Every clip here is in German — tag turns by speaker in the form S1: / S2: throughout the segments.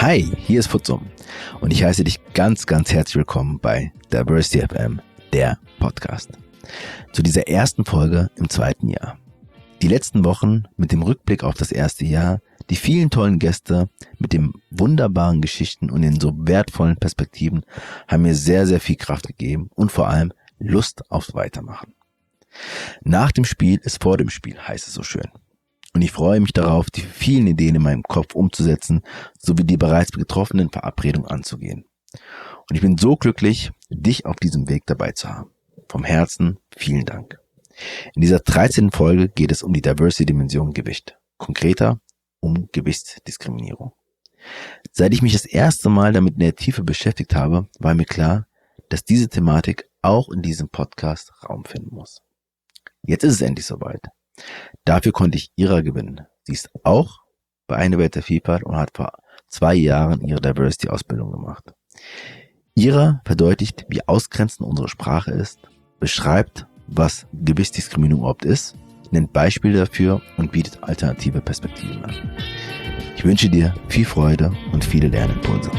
S1: Hi, hier ist Futsum und ich heiße dich ganz, ganz herzlich willkommen bei Diversity FM, der Podcast. Zu dieser ersten Folge im zweiten Jahr. Die letzten Wochen mit dem Rückblick auf das erste Jahr, die vielen tollen Gäste mit den wunderbaren Geschichten und den so wertvollen Perspektiven haben mir sehr, sehr viel Kraft gegeben und vor allem Lust aufs Weitermachen. Nach dem Spiel ist vor dem Spiel, heißt es so schön. Und ich freue mich darauf, die vielen Ideen in meinem Kopf umzusetzen, sowie die bereits getroffenen Verabredungen anzugehen. Und ich bin so glücklich, dich auf diesem Weg dabei zu haben. Vom Herzen vielen Dank. In dieser 13. Folge geht es um die Diversity-Dimension Gewicht. Konkreter um Gewichtsdiskriminierung. Seit ich mich das erste Mal damit in der Tiefe beschäftigt habe, war mir klar, dass diese Thematik auch in diesem Podcast Raum finden muss. Jetzt ist es endlich soweit. Dafür konnte ich Ira gewinnen. Sie ist auch bei Eine Welt der Vielfalt und hat vor 2 Jahren ihre Diversity-Ausbildung gemacht. Ira verdeutlicht, wie ausgrenzend unsere Sprache ist, beschreibt, was Gewichtsdiskriminierung überhaupt ist, nennt Beispiele dafür und bietet alternative Perspektiven an. Ich wünsche dir viel Freude und viele Lernimpulse.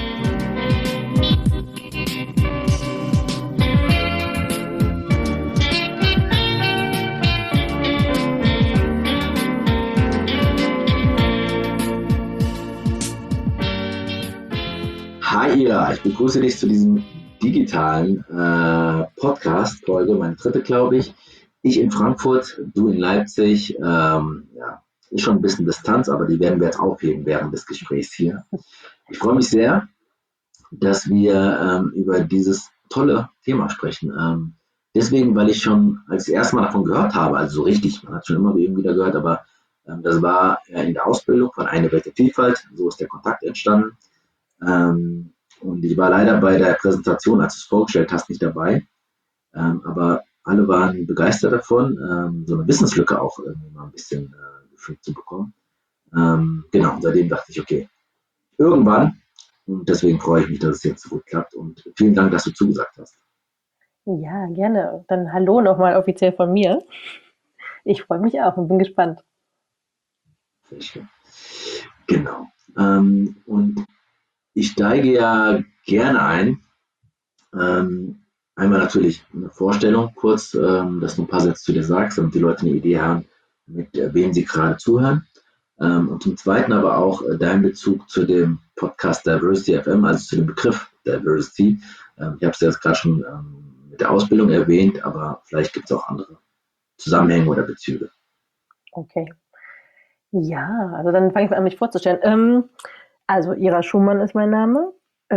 S2: Hi Ira, ich begrüße dich zu diesem digitalen Podcast-Folge, meine dritte, glaube ich. Ich in Frankfurt, du in Leipzig. Ist schon ein bisschen Distanz, aber die werden wir jetzt aufheben während des Gesprächs hier. Ich freue mich sehr, dass wir über dieses tolle Thema sprechen. Deswegen, weil ich schon als erstes Mal davon gehört habe, also so richtig, man hat schon immer eben wieder gehört, aber das war in der Ausbildung von Eine Welt der Vielfalt, so ist der Kontakt entstanden. Und ich war leider bei der Präsentation, als du es vorgestellt hast, nicht dabei. Aber alle waren begeistert davon, so eine Wissenslücke auch irgendwie mal ein bisschen gefüllt zu bekommen. Genau, seitdem dachte ich, okay, irgendwann. Und deswegen freue ich mich, dass es jetzt so gut klappt. Und vielen Dank, dass du zugesagt hast.
S3: Ja, gerne. Dann hallo nochmal offiziell von mir. Ich freue mich auch und bin gespannt.
S2: Sehr schön. Genau. Und ich steige ja gerne ein. Einmal natürlich eine Vorstellung kurz, dass du ein paar Sätze zu dir sagst, damit die Leute eine Idee haben, mit wem sie gerade zuhören. Und zum Zweiten aber auch dein Bezug zu dem Podcast Diversity FM, also zu dem Begriff Diversity. Ich habe es ja jetzt gerade schon mit der Ausbildung erwähnt, aber vielleicht gibt es auch andere Zusammenhänge oder Bezüge.
S3: Okay. Ja, also dann fange ich mal an, mich vorzustellen. Also Ira Schumann ist mein Name.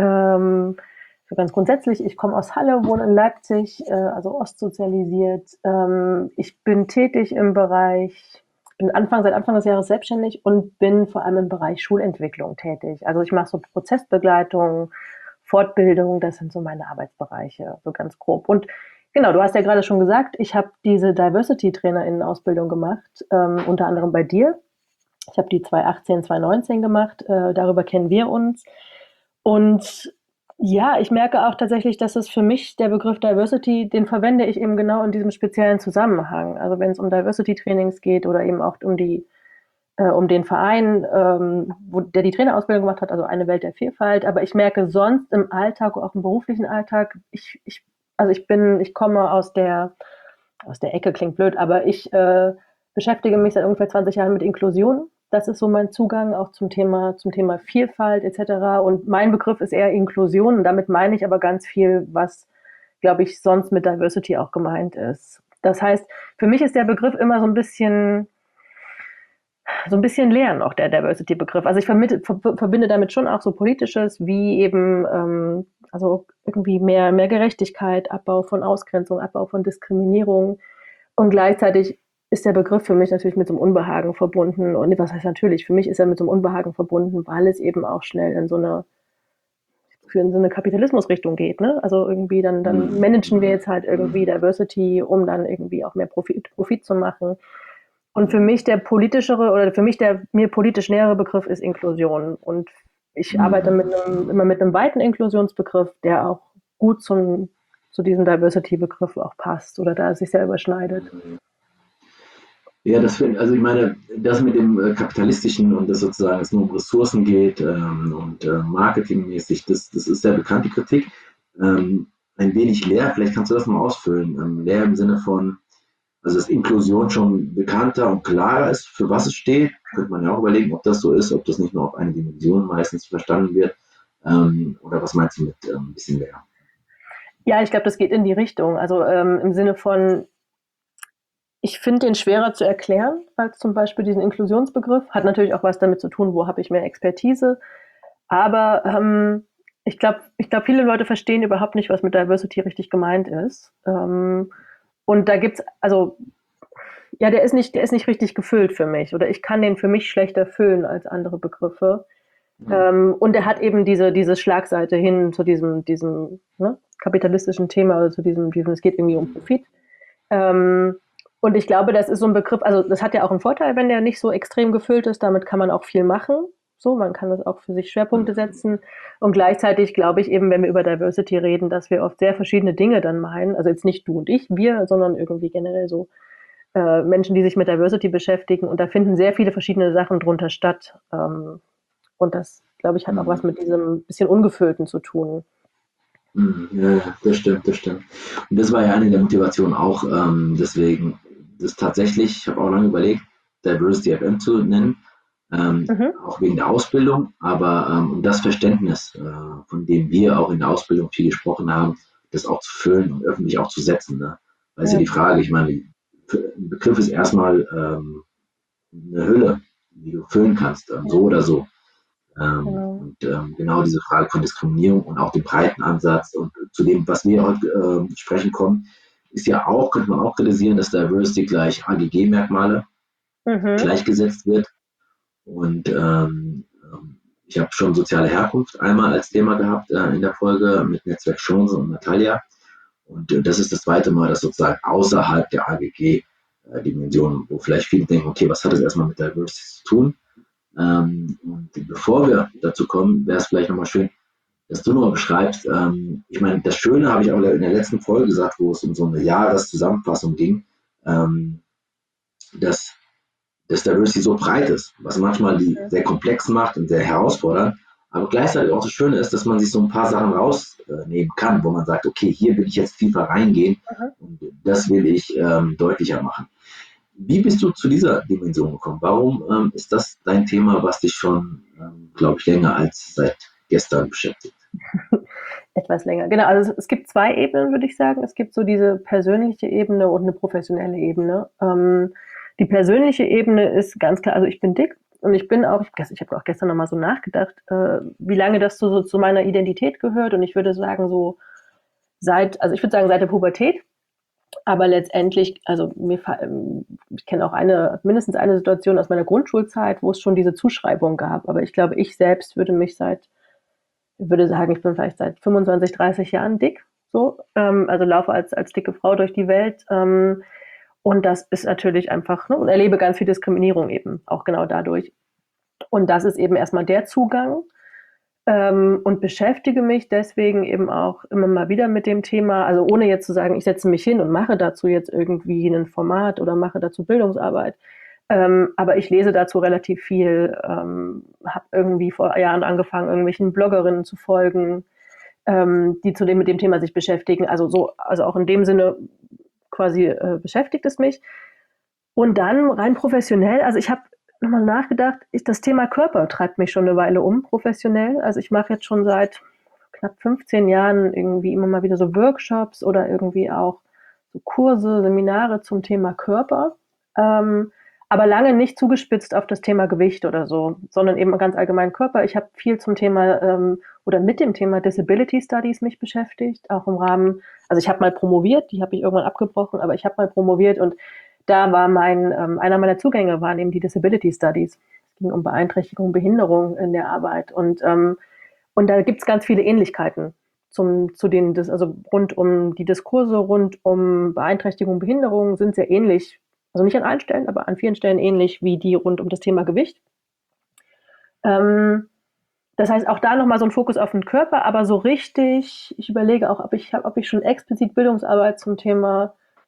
S3: So ganz grundsätzlich, ich komme aus Halle, wohne in Leipzig, also ostsozialisiert. Ich bin tätig im Bereich, seit Anfang des Jahres selbstständig und bin vor allem im Bereich Schulentwicklung tätig. Also ich mache so Prozessbegleitung, Fortbildung, das sind so meine Arbeitsbereiche, so ganz grob. Und genau, du hast ja gerade schon gesagt, ich habe diese Diversity-TrainerInnen-Ausbildung gemacht, unter anderem bei dir. Ich habe die 2018, 2019 gemacht, darüber kennen wir uns. Und ja, ich merke auch tatsächlich, dass es für mich der Begriff Diversity, den verwende ich eben genau in diesem speziellen Zusammenhang. Also wenn es um Diversity-Trainings geht oder eben auch um den Verein, der die Trainerausbildung gemacht hat, also Eine Welt der Vielfalt. Aber ich merke sonst im Alltag, auch im beruflichen Alltag, ich komme aus der Ecke, klingt blöd, aber ich beschäftige mich seit ungefähr 20 Jahren mit Inklusion. Das ist so mein Zugang auch zum Thema Vielfalt etc. Und mein Begriff ist eher Inklusion und damit meine ich aber ganz viel, was, glaube ich, sonst mit Diversity auch gemeint ist. Das heißt, für mich ist der Begriff immer so ein bisschen leer noch, der Diversity-Begriff. Also ich verbinde damit schon auch so Politisches, wie eben also irgendwie mehr Gerechtigkeit, Abbau von Ausgrenzung, Abbau von Diskriminierung. Und gleichzeitig ist der Begriff für mich natürlich mit so einem Unbehagen verbunden. Und was heißt natürlich? Für mich ist er mit so einem Unbehagen verbunden, weil es eben auch schnell in so eine Kapitalismusrichtung geht. Ne? Also irgendwie dann managen wir jetzt halt irgendwie Diversity, um dann irgendwie auch mehr Profit zu machen. Und für mich der mir politisch nähere Begriff ist Inklusion. Und ich arbeite immer mit einem weiten Inklusionsbegriff, der auch gut zu diesem Diversity-Begriff auch passt oder da sich sehr überschneidet.
S2: Ja, also ich meine, das mit dem Kapitalistischen und dass sozusagen es nur um Ressourcen geht und marketingmäßig, das ist sehr bekannt, die Kritik. Ein wenig leer, vielleicht kannst du das mal ausfüllen. Leer im Sinne von, also dass Inklusion schon bekannter und klarer ist, für was es steht. Könnte man ja auch überlegen, ob das so ist, ob das nicht nur auf eine Dimension meistens verstanden wird. Oder was meinst du mit ein bisschen leer?
S3: Ja, ich glaube, das geht in die Richtung. Also im Sinne von, ich finde den schwerer zu erklären als zum Beispiel diesen Inklusionsbegriff. Hat natürlich auch was damit zu tun, wo habe ich mehr Expertise. Aber ich glaub, viele Leute verstehen überhaupt nicht, was mit Diversity richtig gemeint ist. Und da gibt's, also, ja, der ist nicht richtig gefüllt für mich. Oder ich kann den für mich schlechter füllen als andere Begriffe. Und er hat eben diese Schlagseite hin zu diesem ne, kapitalistischen Thema, also zu diesem, es geht irgendwie um Profit. Ähm, und ich glaube, das ist so ein Begriff, also das hat ja auch einen Vorteil, wenn der nicht so extrem gefüllt ist. Damit kann man auch viel machen. So, man kann das auch für sich Schwerpunkte setzen. Und gleichzeitig glaube ich eben, wenn wir über Diversity reden, dass wir oft sehr verschiedene Dinge dann meinen. Also jetzt nicht du und ich, wir, sondern irgendwie generell so Menschen, die sich mit Diversity beschäftigen. Und da finden sehr viele verschiedene Sachen drunter statt. Und das, glaube ich, hat auch was mit diesem bisschen Ungefüllten zu tun.
S2: Ja, ja, das stimmt, das stimmt. Und das war ja eine der Motivationen auch, deswegen, das tatsächlich, ich habe auch lange überlegt, Diversity FM zu nennen,
S3: Mhm.
S2: auch wegen der Ausbildung, aber um das Verständnis, von dem wir auch in der Ausbildung viel gesprochen haben, das auch zu füllen und öffentlich auch zu setzen. Ne? Weil es ja
S3: Ja,
S2: die Frage, ich meine, ein Begriff ist erstmal eine Hülle, die du füllen kannst, so
S3: ja,
S2: oder so.
S3: genau.
S2: Genau diese Frage von Diskriminierung und auch dem breiten Ansatz und zu dem, was wir heute sprechen kommen, ist ja auch, könnte man auch kritisieren, dass Diversity gleich AGG-Merkmale
S3: Mhm.
S2: gleichgesetzt wird. Und ich habe schon soziale Herkunft einmal als Thema gehabt in der Folge mit Netzwerk Chance und Natalia. Und das ist das zweite Mal, dass sozusagen außerhalb der AGG-Dimension, wo vielleicht viele denken, okay, was hat das erstmal mit Diversity zu tun? Und bevor wir dazu kommen, wäre es vielleicht nochmal schön, dass du nochmal beschreibst. Ich meine, das Schöne habe ich auch in der letzten Folge gesagt, wo es um so eine Jahreszusammenfassung ging, ähm, dass das Diversity so breit ist, was manchmal die sehr komplex macht und sehr herausfordernd. Aber gleichzeitig auch das Schöne ist, dass man sich so ein paar Sachen rausnehmen kann, wo man sagt, okay, hier will ich jetzt tiefer reingehen
S3: Mhm.
S2: und das will ich deutlicher machen. Wie bist du zu dieser Dimension gekommen? Warum ist das dein Thema, was dich schon, glaube ich, länger als seit gestern beschäftigt?
S3: Etwas länger. Genau, also es gibt zwei Ebenen, würde ich sagen. Es gibt so diese persönliche Ebene und eine professionelle Ebene. Die persönliche Ebene ist ganz klar, also ich bin dick und ich bin auch, ich habe auch gestern nochmal so nachgedacht, wie lange das so zu meiner Identität gehört. Und ich würde sagen, so also ich würde sagen, seit der Pubertät. Aber letztendlich, also ich kenne auch mindestens eine Situation aus meiner Grundschulzeit, wo es schon diese Zuschreibung gab. Aber ich glaube, ich selbst würde sagen, ich bin vielleicht seit 25, 30 Jahren dick, so, also laufe als dicke Frau durch die Welt. Und das ist natürlich einfach, ne, und erlebe ganz viel Diskriminierung eben, auch genau dadurch. Und das ist eben erstmal der Zugang. Und beschäftige mich deswegen eben auch immer mal wieder mit dem Thema, also ohne jetzt zu sagen, ich setze mich hin und mache dazu jetzt irgendwie ein Format oder mache dazu Bildungsarbeit. Aber ich lese dazu relativ viel, habe irgendwie vor Jahren angefangen, irgendwelchen Bloggerinnen zu folgen, die mit dem Thema sich beschäftigen. Also so, also auch in dem Sinne quasi beschäftigt es mich. Und dann rein professionell, also ich habe nochmal nachgedacht, das Thema Körper treibt mich schon eine Weile um, professionell. Also ich mache jetzt schon seit knapp 15 Jahren irgendwie immer mal wieder so Workshops oder irgendwie auch so Kurse, Seminare zum Thema Körper. Ähm, aber lange nicht zugespitzt auf das Thema Gewicht oder so, sondern eben ganz allgemein Körper. Ich habe viel zum Thema oder mit dem Thema Disability Studies mich beschäftigt, auch im Rahmen, also ich habe mal promoviert, die habe ich irgendwann abgebrochen, aber ich habe mal promoviert und da war einer meiner Zugänge waren eben die Disability Studies. Es ging um Beeinträchtigung, Behinderung in der Arbeit und da gibt es ganz viele Ähnlichkeiten also rund um die Diskurse, rund um Beeinträchtigung, Behinderung sind sehr ähnlich. Also nicht an allen Stellen, aber an vielen Stellen ähnlich wie die rund um das Thema Gewicht. Ähm, Das heißt, auch da nochmal so ein Fokus auf den Körper, aber so richtig, ich überlege auch, ob ich schon explizit Bildungsarbeit zum Thema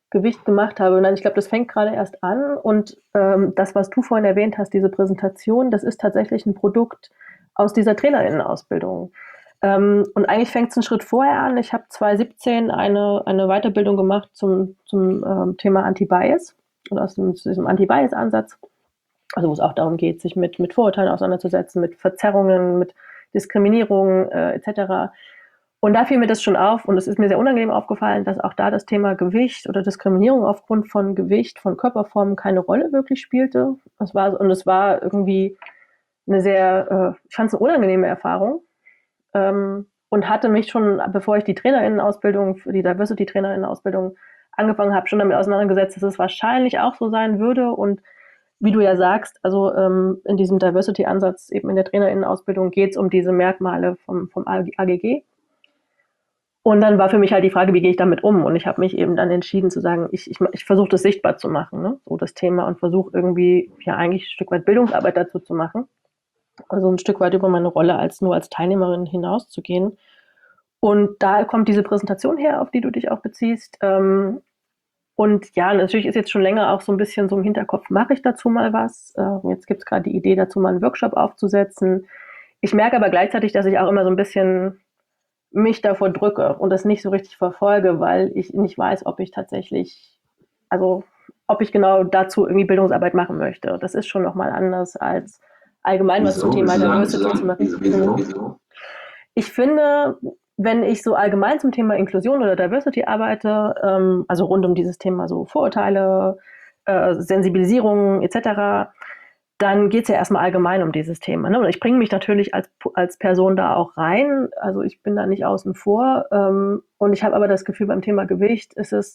S3: Gewicht gemacht habe. Nein, ich glaube, das fängt gerade erst an und das, was du vorhin erwähnt hast, diese Präsentation, das ist tatsächlich ein Produkt aus dieser Trainerinnenausbildung. Und eigentlich fängt es einen Schritt vorher an. Ich habe 2017 eine Weiterbildung gemacht zum Thema Anti-Bias und aus diesem Anti-Bias-Ansatz, also wo es auch darum geht, sich mit Vorurteilen auseinanderzusetzen, mit Verzerrungen, mit Diskriminierung etc. Und da fiel mir das schon auf und es ist mir sehr unangenehm aufgefallen, dass auch da das Thema Gewicht oder Diskriminierung aufgrund von Gewicht, von Körperformen keine Rolle wirklich spielte. Es war irgendwie eine sehr, ich fand es eine unangenehme Erfahrung und hatte mich schon, bevor ich die Trainerinnenausbildung, die Diversity-Trainerinnenausbildung angefangen habe, schon damit auseinandergesetzt, dass es wahrscheinlich auch so sein würde und wie du ja sagst, also in diesem Diversity-Ansatz eben in der Trainerinnenausbildung geht es um diese Merkmale vom AGG. Und dann war für mich halt die Frage, wie gehe ich damit um? Und ich habe mich eben dann entschieden zu sagen, ich versuche das sichtbar zu machen, ne? So das Thema und versuche irgendwie ja eigentlich ein Stück weit Bildungsarbeit dazu zu machen. Also ein Stück weit über meine Rolle nur als Teilnehmerin hinauszugehen. Und da kommt diese Präsentation her, auf die du dich auch beziehst. Und ja, natürlich ist jetzt schon länger auch so ein bisschen so im Hinterkopf, mache ich dazu mal was? Jetzt gibt es gerade die Idee, dazu mal einen Workshop aufzusetzen. Ich merke aber gleichzeitig, dass ich auch immer so ein bisschen mich davor drücke und das nicht so richtig verfolge, weil ich nicht weiß, ob ich tatsächlich, also ob ich genau dazu irgendwie Bildungsarbeit machen möchte. Das ist schon nochmal anders als allgemein was zum Thema Diversity zu machen.
S2: Wieso?
S3: Ich finde, wenn ich so allgemein zum Thema Inklusion oder Diversity arbeite, also rund um dieses Thema so Vorurteile, Sensibilisierung etc., dann geht es ja erstmal allgemein um dieses Thema. Ne? Und ich bringe mich natürlich als Person da auch rein. Also ich bin da nicht außen vor. Und ich habe aber das Gefühl, beim Thema Gewicht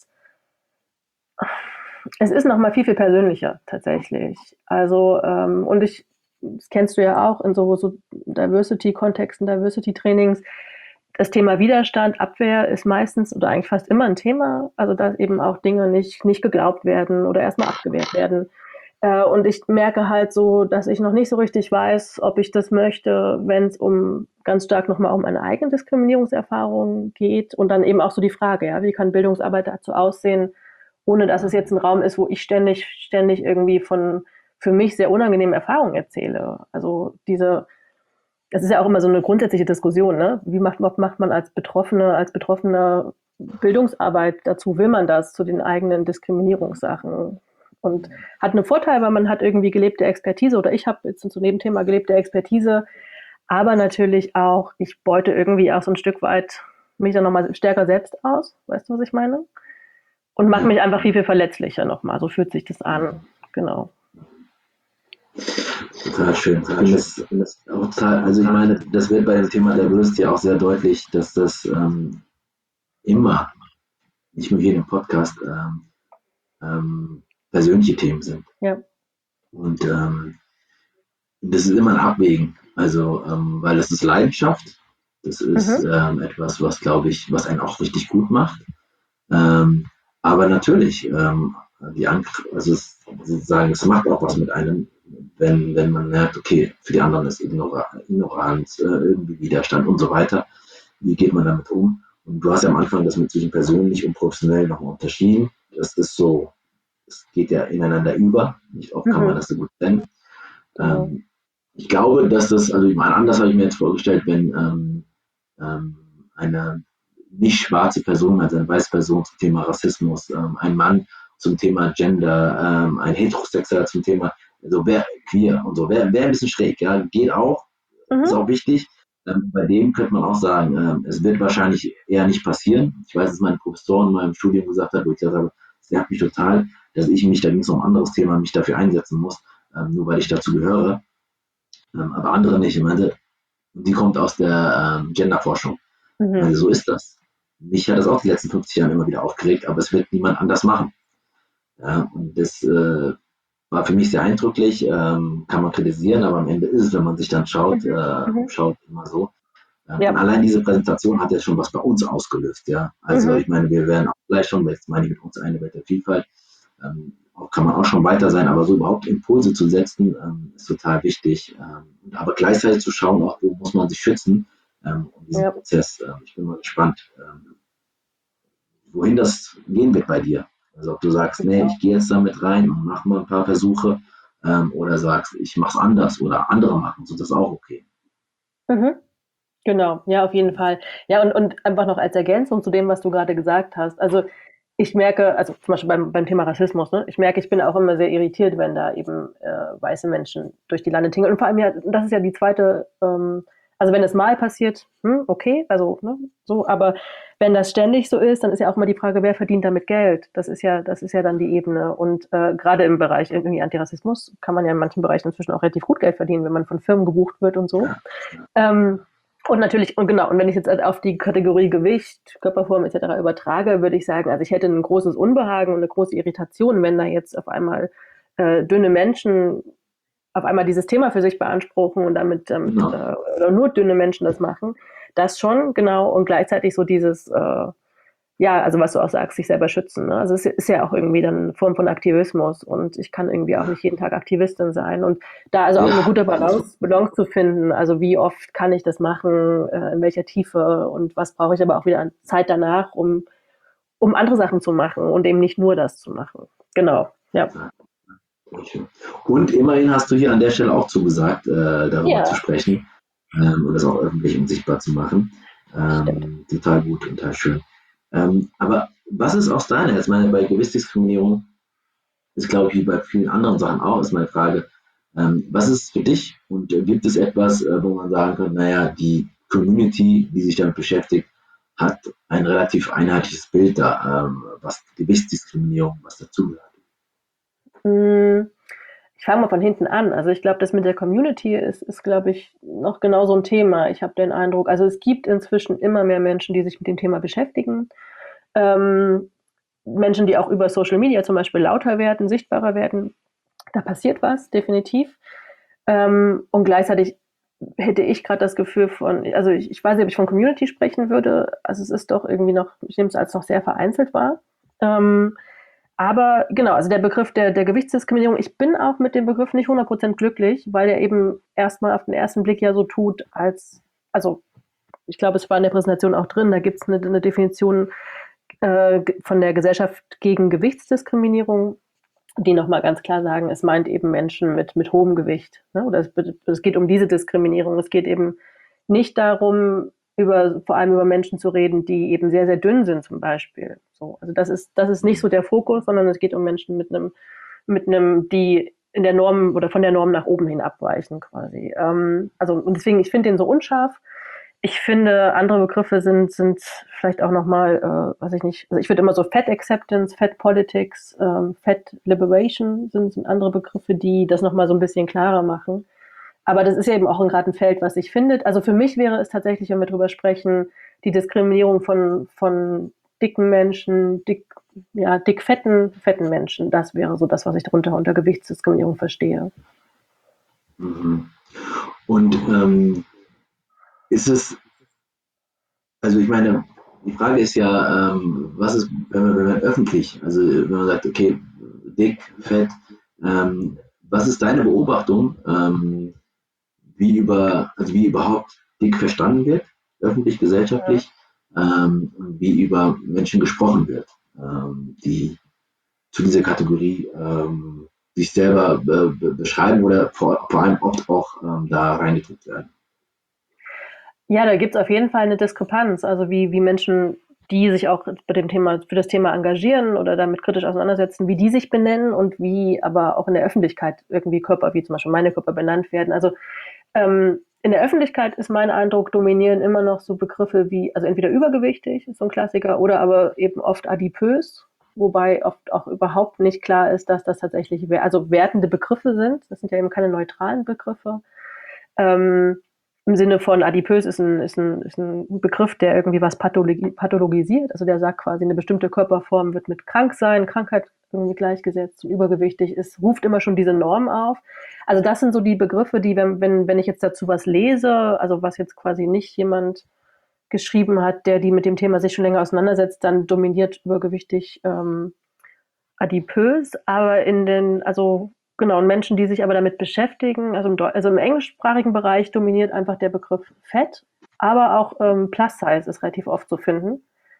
S3: es ist nochmal viel, viel persönlicher tatsächlich. Also, das kennst du ja auch in so Diversity-Kontexten, Diversity-Trainings, das Thema Widerstand, Abwehr ist meistens oder eigentlich fast immer ein Thema. Also, dass eben auch Dinge nicht geglaubt werden oder erstmal abgewehrt werden. Und ich merke halt so, dass ich noch nicht so richtig weiß, ob ich das möchte, wenn es ganz stark nochmal um eine eigene Diskriminierungserfahrung geht. Und dann eben auch so die Frage, ja, wie kann Bildungsarbeit dazu aussehen, ohne dass es jetzt ein Raum ist, wo ich ständig irgendwie von für mich sehr unangenehmen Erfahrungen erzähle. Also das ist ja auch immer so eine grundsätzliche Diskussion, ne? Wie macht man als Betroffener Bildungsarbeit dazu? Will man das zu den eigenen Diskriminierungssachen? Und hat einen Vorteil, weil man hat irgendwie gelebte Expertise oder ich habe jetzt zu dem Thema gelebte Expertise, aber natürlich auch, ich beute irgendwie auch so ein Stück weit mich dann nochmal stärker selbst aus. Weißt du, was ich meine? Und mache mich einfach viel, viel verletzlicher nochmal. So fühlt sich das an. Genau.
S2: Total schön. Ich finde das auch total, also ich meine, das wird bei dem Thema Diversity auch sehr deutlich, dass das immer, nicht nur hier im Podcast, persönliche Themen sind.
S3: Ja.
S2: Und das ist immer ein Abwägen. Also, weil das ist Leidenschaft. Das ist etwas, was, glaube ich, was einen auch richtig gut macht. Aber natürlich, also sozusagen, es macht auch was mit einem, wenn man merkt, okay, für die anderen ist Ignoranz, irgendwie Widerstand und so weiter. Wie geht man damit um? Und du hast ja am Anfang das mit zwischen persönlich und professionell nochmal unterschieden. Das ist so, es geht ja ineinander über. Nicht oft kann man das so gut trennen. Ich glaube, dass das, also ich meine, anders habe ich mir jetzt vorgestellt, wenn eine nicht schwarze Person, also eine weiße Person zum Thema Rassismus, ein Mann zum Thema Gender, ein Heterosexueller zum Thema, also wer queer und so, wäre ein bisschen schräg, ja, geht auch, ist auch wichtig. Bei dem könnte man auch sagen, es wird wahrscheinlich eher nicht passieren. Ich weiß, dass meine Professorin in meinem Studium gesagt hat, wo ich gesagt habe, es nervt mich total, dass ich mich, da ging es um ein anderes Thema, mich dafür einsetzen muss, nur weil ich dazu gehöre. Aber andere nicht. Ich meinte, die kommt aus der Genderforschung. Also so ist das. Mich hat das auch die letzten 50 Jahre immer wieder aufgeregt, aber es wird niemand anders machen. Ja, und das war für mich sehr eindrücklich, kann man kritisieren, aber am Ende ist es, wenn man sich dann schaut, schaut immer so. Und allein diese Präsentation hat ja schon was bei uns ausgelöst, ja. Also ich meine, wir werden auch gleich schon, jetzt meine ich mit uns eine Welt der Vielfalt, kann man auch schon weiter sein, aber so überhaupt Impulse zu setzen, ist total wichtig. Aber gleichzeitig zu schauen, auch wo muss man sich schützen, um diesen Prozess. Ich bin mal gespannt, wohin das gehen wird bei dir. Also ob du sagst, nee, ich gehe jetzt damit rein und mache mal ein paar Versuche, oder sagst, ich mache es anders oder andere machen, so das ist auch okay.
S3: Mhm. Genau, ja, auf jeden Fall. Ja, und einfach noch als Ergänzung zu dem, was du gerade gesagt hast. Also ich merke, also zum Beispiel beim Thema Rassismus, ne, ich merke, ich bin auch immer sehr irritiert, wenn da eben weiße Menschen durch die Lande tingeln. Und vor allem ja, das ist ja die zweite, also wenn es mal passiert, okay, also ne, so, aber wenn das ständig so ist, dann ist ja auch mal die Frage, wer verdient damit Geld? Das ist ja dann die Ebene. Und gerade im Bereich irgendwie Antirassismus kann man ja in manchen Bereichen inzwischen auch relativ gut Geld verdienen, wenn man von Firmen gebucht wird und so.
S2: Ja,
S3: Ähm, und natürlich, und genau, und wenn ich jetzt auf die Kategorie Gewicht, Körperform etc. übertrage, würde ich sagen, also ich hätte ein großes Unbehagen und eine große Irritation, wenn da jetzt auf einmal dünne Menschen auf einmal dieses Thema für sich beanspruchen und damit
S2: genau.
S3: oder nur dünne Menschen das machen. Das schon, genau, und gleichzeitig so dieses ja, also was du auch sagst, sich selber schützen. Ne? Also es ist ja auch irgendwie dann eine Form von Aktivismus und ich kann irgendwie auch
S2: Ja,
S3: nicht jeden Tag Aktivistin sein. Und da also auch eine
S2: ja,
S3: gute
S2: also,
S3: Balance zu finden, also wie oft kann ich das machen, in welcher Tiefe und was brauche ich aber auch wieder an Zeit danach, um andere Sachen zu machen und eben nicht nur das zu machen. Genau, ja.
S2: ja, okay. Und immerhin hast du hier an der Stelle auch zugesagt, darüber zu
S3: Ja,
S2: sprechen, und das auch öffentlich und sichtbar zu machen.
S3: stimmt.
S2: Total gut, total schön. Aber was ist aus deiner, jetzt meine, bei Gewichtsdiskriminierung ist, glaube ich, wie bei vielen anderen Sachen auch, ist meine Frage, was ist für dich und gibt es etwas, wo man sagen kann, naja, die Community, die sich damit beschäftigt, hat ein relativ einheitliches Bild da, was Gewichtsdiskriminierung, was dazugehört.
S3: Hm, Ich fange mal von hinten an. Also ich glaube, das mit der Community ist glaube ich, noch genau so ein Thema. Ich habe den Eindruck, also es gibt inzwischen immer mehr Menschen, die sich mit dem Thema beschäftigen. Ähm, Menschen, die auch über Social Media zum Beispiel lauter werden, sichtbarer werden. Da passiert was, definitiv. Und gleichzeitig hätte ich gerade das Gefühl von, also ich weiß nicht, ob ich von Community sprechen würde. Also es ist doch irgendwie noch, ich nehme es als noch sehr vereinzelt wahr. Ähm, aber genau, also der Begriff der Gewichtsdiskriminierung, ich bin auch mit dem Begriff nicht 100% glücklich, weil er eben erstmal auf den ersten Blick ja so tut, als, also ich glaube, es war in der Präsentation auch drin, da gibt es eine Definition von der Gesellschaft gegen Gewichtsdiskriminierung, die nochmal ganz klar sagen, es meint eben Menschen mit hohem Gewicht. Ne? Oder es geht um diese Diskriminierung. Es geht eben nicht darum, vor allem über Menschen zu reden, die eben sehr, sehr dünn sind zum Beispiel. So, also das ist nicht so der Fokus, sondern es geht um Menschen die in der Norm oder von der Norm nach oben hin abweichen quasi. Also und deswegen, ich finde den so unscharf. Ich finde, andere Begriffe sind vielleicht auch nochmal, weiß ich nicht, also ich würde immer so Fat Acceptance, Fat Politics, Fat Liberation sind andere Begriffe, die das nochmal so ein bisschen klarer machen. Aber das ist ja eben auch gerade ein Feld, was sich findet. Also für mich wäre es tatsächlich, wenn wir drüber sprechen, die Diskriminierung von dicken Menschen, fetten Menschen. Das wäre so das, was ich darunter unter Gewichtsdiskriminierung verstehe.
S2: Mhm. Und ist es, also ich meine, die Frage ist ja, was ist, wenn man öffentlich, also wenn man sagt, okay, dick, fett, was ist deine Beobachtung, also wie überhaupt dick verstanden wird, öffentlich, gesellschaftlich, und wie über Menschen gesprochen wird, die zu dieser Kategorie sich selber beschreiben oder vor allem oft auch da reingedrückt werden.
S3: Ja, da gibt es auf jeden Fall eine Diskrepanz. Also wie Menschen, die sich auch für das Thema engagieren oder damit kritisch auseinandersetzen, wie die sich benennen und wie aber auch in der Öffentlichkeit irgendwie Körper, wie zum Beispiel meine Körper benannt werden. Also in der Öffentlichkeit ist mein Eindruck, dominieren immer noch so Begriffe wie, also entweder übergewichtig, ist so ein Klassiker, oder aber eben oft adipös, wobei oft auch überhaupt nicht klar ist, dass das tatsächlich also wertende Begriffe sind. Das sind ja eben keine neutralen Begriffe. Ähm, Im Sinne von adipös ist ein Begriff, der irgendwie was pathologisiert. Also der sagt quasi, eine bestimmte Körperform wird mit Krankheit irgendwie gleichgesetzt. Und übergewichtig ruft immer schon diese Norm auf. Also das sind so die Begriffe, die, wenn ich jetzt dazu was lese, also was jetzt quasi nicht jemand geschrieben hat, der die mit dem Thema sich schon länger auseinandersetzt, dann dominiert übergewichtig adipös, aber also genau, und Menschen, die sich aber damit beschäftigen, also im englischsprachigen Bereich dominiert einfach der Begriff Fett, aber auch Plus Size ist relativ oft zu finden.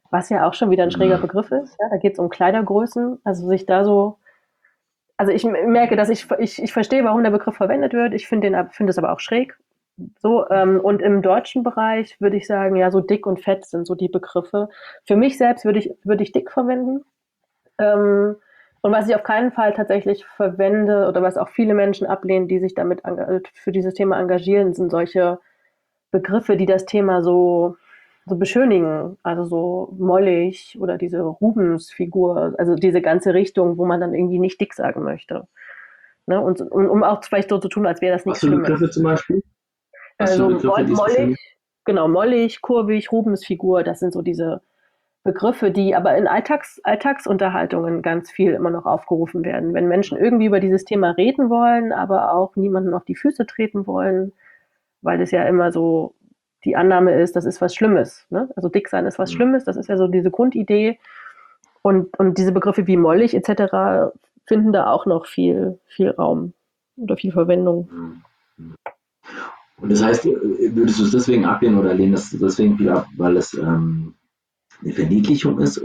S3: Was ja auch schon wieder ein schräger
S2: Mhm.
S3: Begriff ist. Ja, da geht es um Kleidergrößen. Also sich da so, also ich merke, dass ich verstehe, warum der Begriff verwendet wird. Ich finde es aber auch schräg. So, und im deutschen Bereich würde ich sagen, ja, so dick und fett sind so die Begriffe. Für mich selbst würde ich dick verwenden. Ähm, und was ich auf keinen Fall tatsächlich verwende oder was auch viele Menschen ablehnen, die sich damit für dieses Thema engagieren, sind solche Begriffe, die das Thema so beschönigen. Also so mollig oder diese Rubensfigur, also diese ganze Richtung, wo man dann irgendwie nicht dick sagen möchte. Ne? Und um auch vielleicht so zu tun, als wäre das
S2: Was
S3: nichts
S2: für Begriffe
S3: Schlimmes.
S2: zum Beispiel? Was für
S3: Also
S2: Begriffe
S3: mollig,
S2: diesbezüglich?
S3: genau, mollig, kurvig, Rubensfigur, das sind so diese Begriffe, die aber in Alltagsunterhaltungen ganz viel immer noch aufgerufen werden. Wenn Menschen irgendwie über dieses Thema reden wollen, aber auch niemanden auf die Füße treten wollen, weil es ja immer so die Annahme ist, das ist was Schlimmes. Ne? Also dick sein ist was
S2: Mhm.
S3: Schlimmes, das ist ja so diese Grundidee. Und diese Begriffe wie mollig etc. finden da auch noch viel Raum oder viel Verwendung.
S2: Mhm. Und das heißt, würdest du es deswegen ablehnen oder lehnst du deswegen viel ab, weil es eine Verniedlichung ist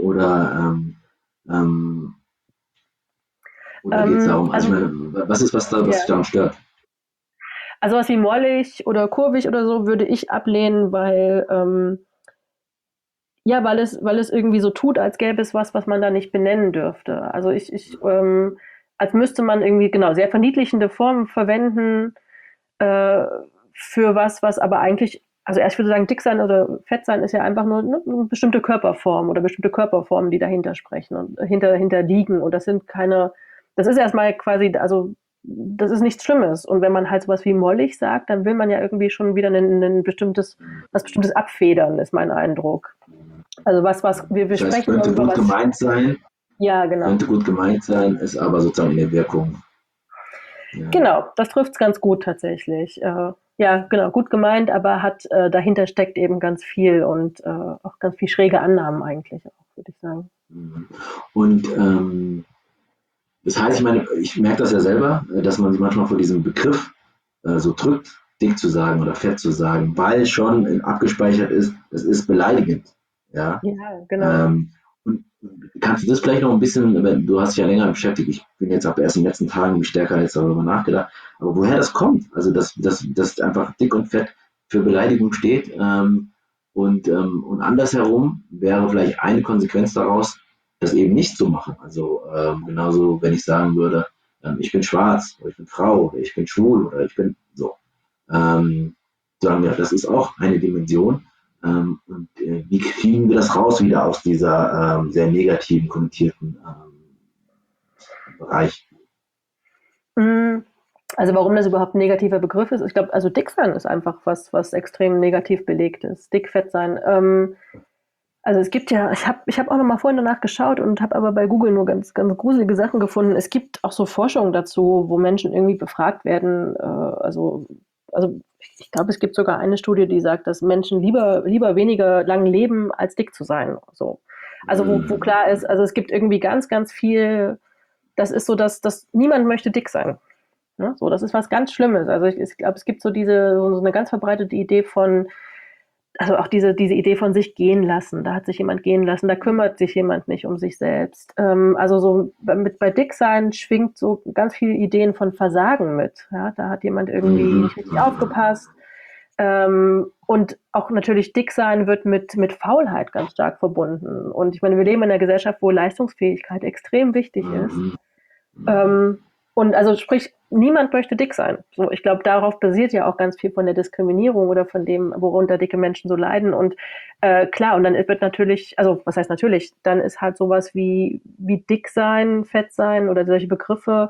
S2: ähm, oder geht es darum, also ich
S3: Also,
S2: meine, was ist, was dich
S3: ja.
S2: daran stört?
S3: Also was wie mollig oder kurvig oder so würde ich ablehnen, ja, weil es irgendwie so tut, als gäbe es was, was man da nicht benennen dürfte. Also als müsste man irgendwie, genau, sehr verniedlichende Formen verwenden äh, für was aber eigentlich, also erst würde sagen, dick sein oder fett sein ist ja einfach nur eine bestimmte Körperform oder bestimmte Körperformen, die dahinter sprechen und hinter liegen. Und das ist erstmal quasi, also das ist nichts Schlimmes. Und wenn man halt sowas wie mollig sagt, dann will man ja irgendwie schon wieder was Bestimmtes abfedern, ist mein Eindruck. Also wir
S2: Das heißt,
S3: sprechen über was, ja, genau.
S2: könnte gut gemeint sein, ist aber sozusagen in der Wirkung. Ja.
S3: Genau, das trifft es ganz gut tatsächlich. Ja, genau, gut gemeint, aber dahinter steckt eben ganz viel und auch ganz viel schräge Annahmen eigentlich auch, würde ich sagen.
S2: Mhm. Und das heißt, ich meine, ich merke das ja selber, dass man sich manchmal vor diesem Begriff so drückt, dick zu sagen oder fett zu sagen, weil schon abgespeichert ist, das ist beleidigend. Ja.
S3: Ja, genau.
S2: Ähm, und kannst du das vielleicht noch ein bisschen, du hast dich ja länger beschäftigt, ich bin jetzt auch erst in den letzten Tagen stärker jetzt darüber nachgedacht, aber woher das kommt, also dass einfach dick und fett für Beleidigung steht und andersherum wäre vielleicht eine Konsequenz daraus, das eben nicht zu machen. Also genauso, wenn ich sagen würde, ich bin schwarz oder ich bin Frau oder ich bin schwul oder ich bin so. Ähm, sagen wir, das ist auch eine Dimension. Und wie kriegen wir das raus wieder aus dieser sehr negativen, konnotierten Bereich?
S3: Mm, Also warum das überhaupt ein negativer Begriff ist, ich glaube, also dick sein ist einfach was extrem negativ belegt ist. Dick, fett sein. Also es gibt ja, ich hab auch noch mal vorhin danach geschaut und habe aber bei Google nur ganz gruselige Sachen gefunden. Es gibt auch so Forschungen dazu, wo Menschen irgendwie befragt werden. Also ich glaube, es gibt sogar eine Studie, die sagt, dass Menschen lieber weniger lang leben, als dick zu sein. So. Also wo
S2: Hm,
S3: klar ist, also es gibt irgendwie ganz viel, das ist so, dass niemand möchte dick sein. Ne? So, das ist was ganz Schlimmes. Also ich glaube, es gibt so eine ganz verbreitete Idee von, also auch diese Idee von sich gehen lassen. Da hat sich jemand gehen lassen, da kümmert sich jemand nicht um sich selbst. Also so bei Dicksein schwingt so ganz viele Ideen von Versagen mit. Ja? Da hat jemand irgendwie
S2: mhm,
S3: nicht richtig aufgepasst. Und auch natürlich Dicksein wird mit Faulheit ganz stark verbunden. Und ich meine, wir leben in einer Gesellschaft, wo Leistungsfähigkeit extrem wichtig ist.
S2: mhm, mhm,
S3: Ähm, und also sprich, niemand möchte dick sein. So, ich glaube, darauf basiert ja auch ganz viel von der Diskriminierung oder von dem, worunter dicke Menschen so leiden. Und klar, und dann wird natürlich, also was heißt natürlich, dann ist halt sowas wie dick sein, fett sein oder solche Begriffe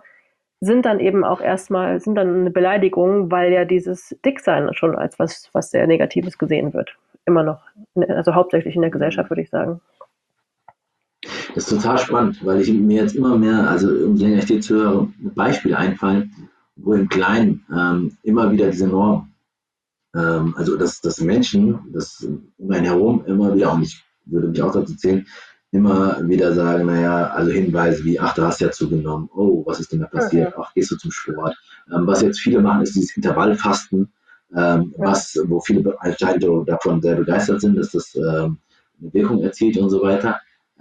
S3: sind dann eine Beleidigung, weil ja dieses Dicksein schon als was sehr Negatives gesehen wird. Immer noch. Also hauptsächlich in der Gesellschaft,
S2: mhm.
S3: würde ich sagen.
S2: Das ist total spannend, weil ich mir jetzt immer mehr, also umso länger ich dir zuhöre, Beispiele einfallen, wo im Kleinen immer wieder diese Norm, also dass Menschen, das um einen herum immer wieder, und ich würde mich auch dazu zählen, immer wieder sagen, naja, also Hinweise wie, ach, du hast ja zugenommen, oh, was ist denn da passiert,
S3: Mhm.
S2: ach, gehst du zum Sport. Was jetzt viele machen, ist dieses Intervallfasten,
S3: Ja.
S2: wo viele anscheinend davon sehr begeistert sind, dass das eine Wirkung erzielt und so weiter.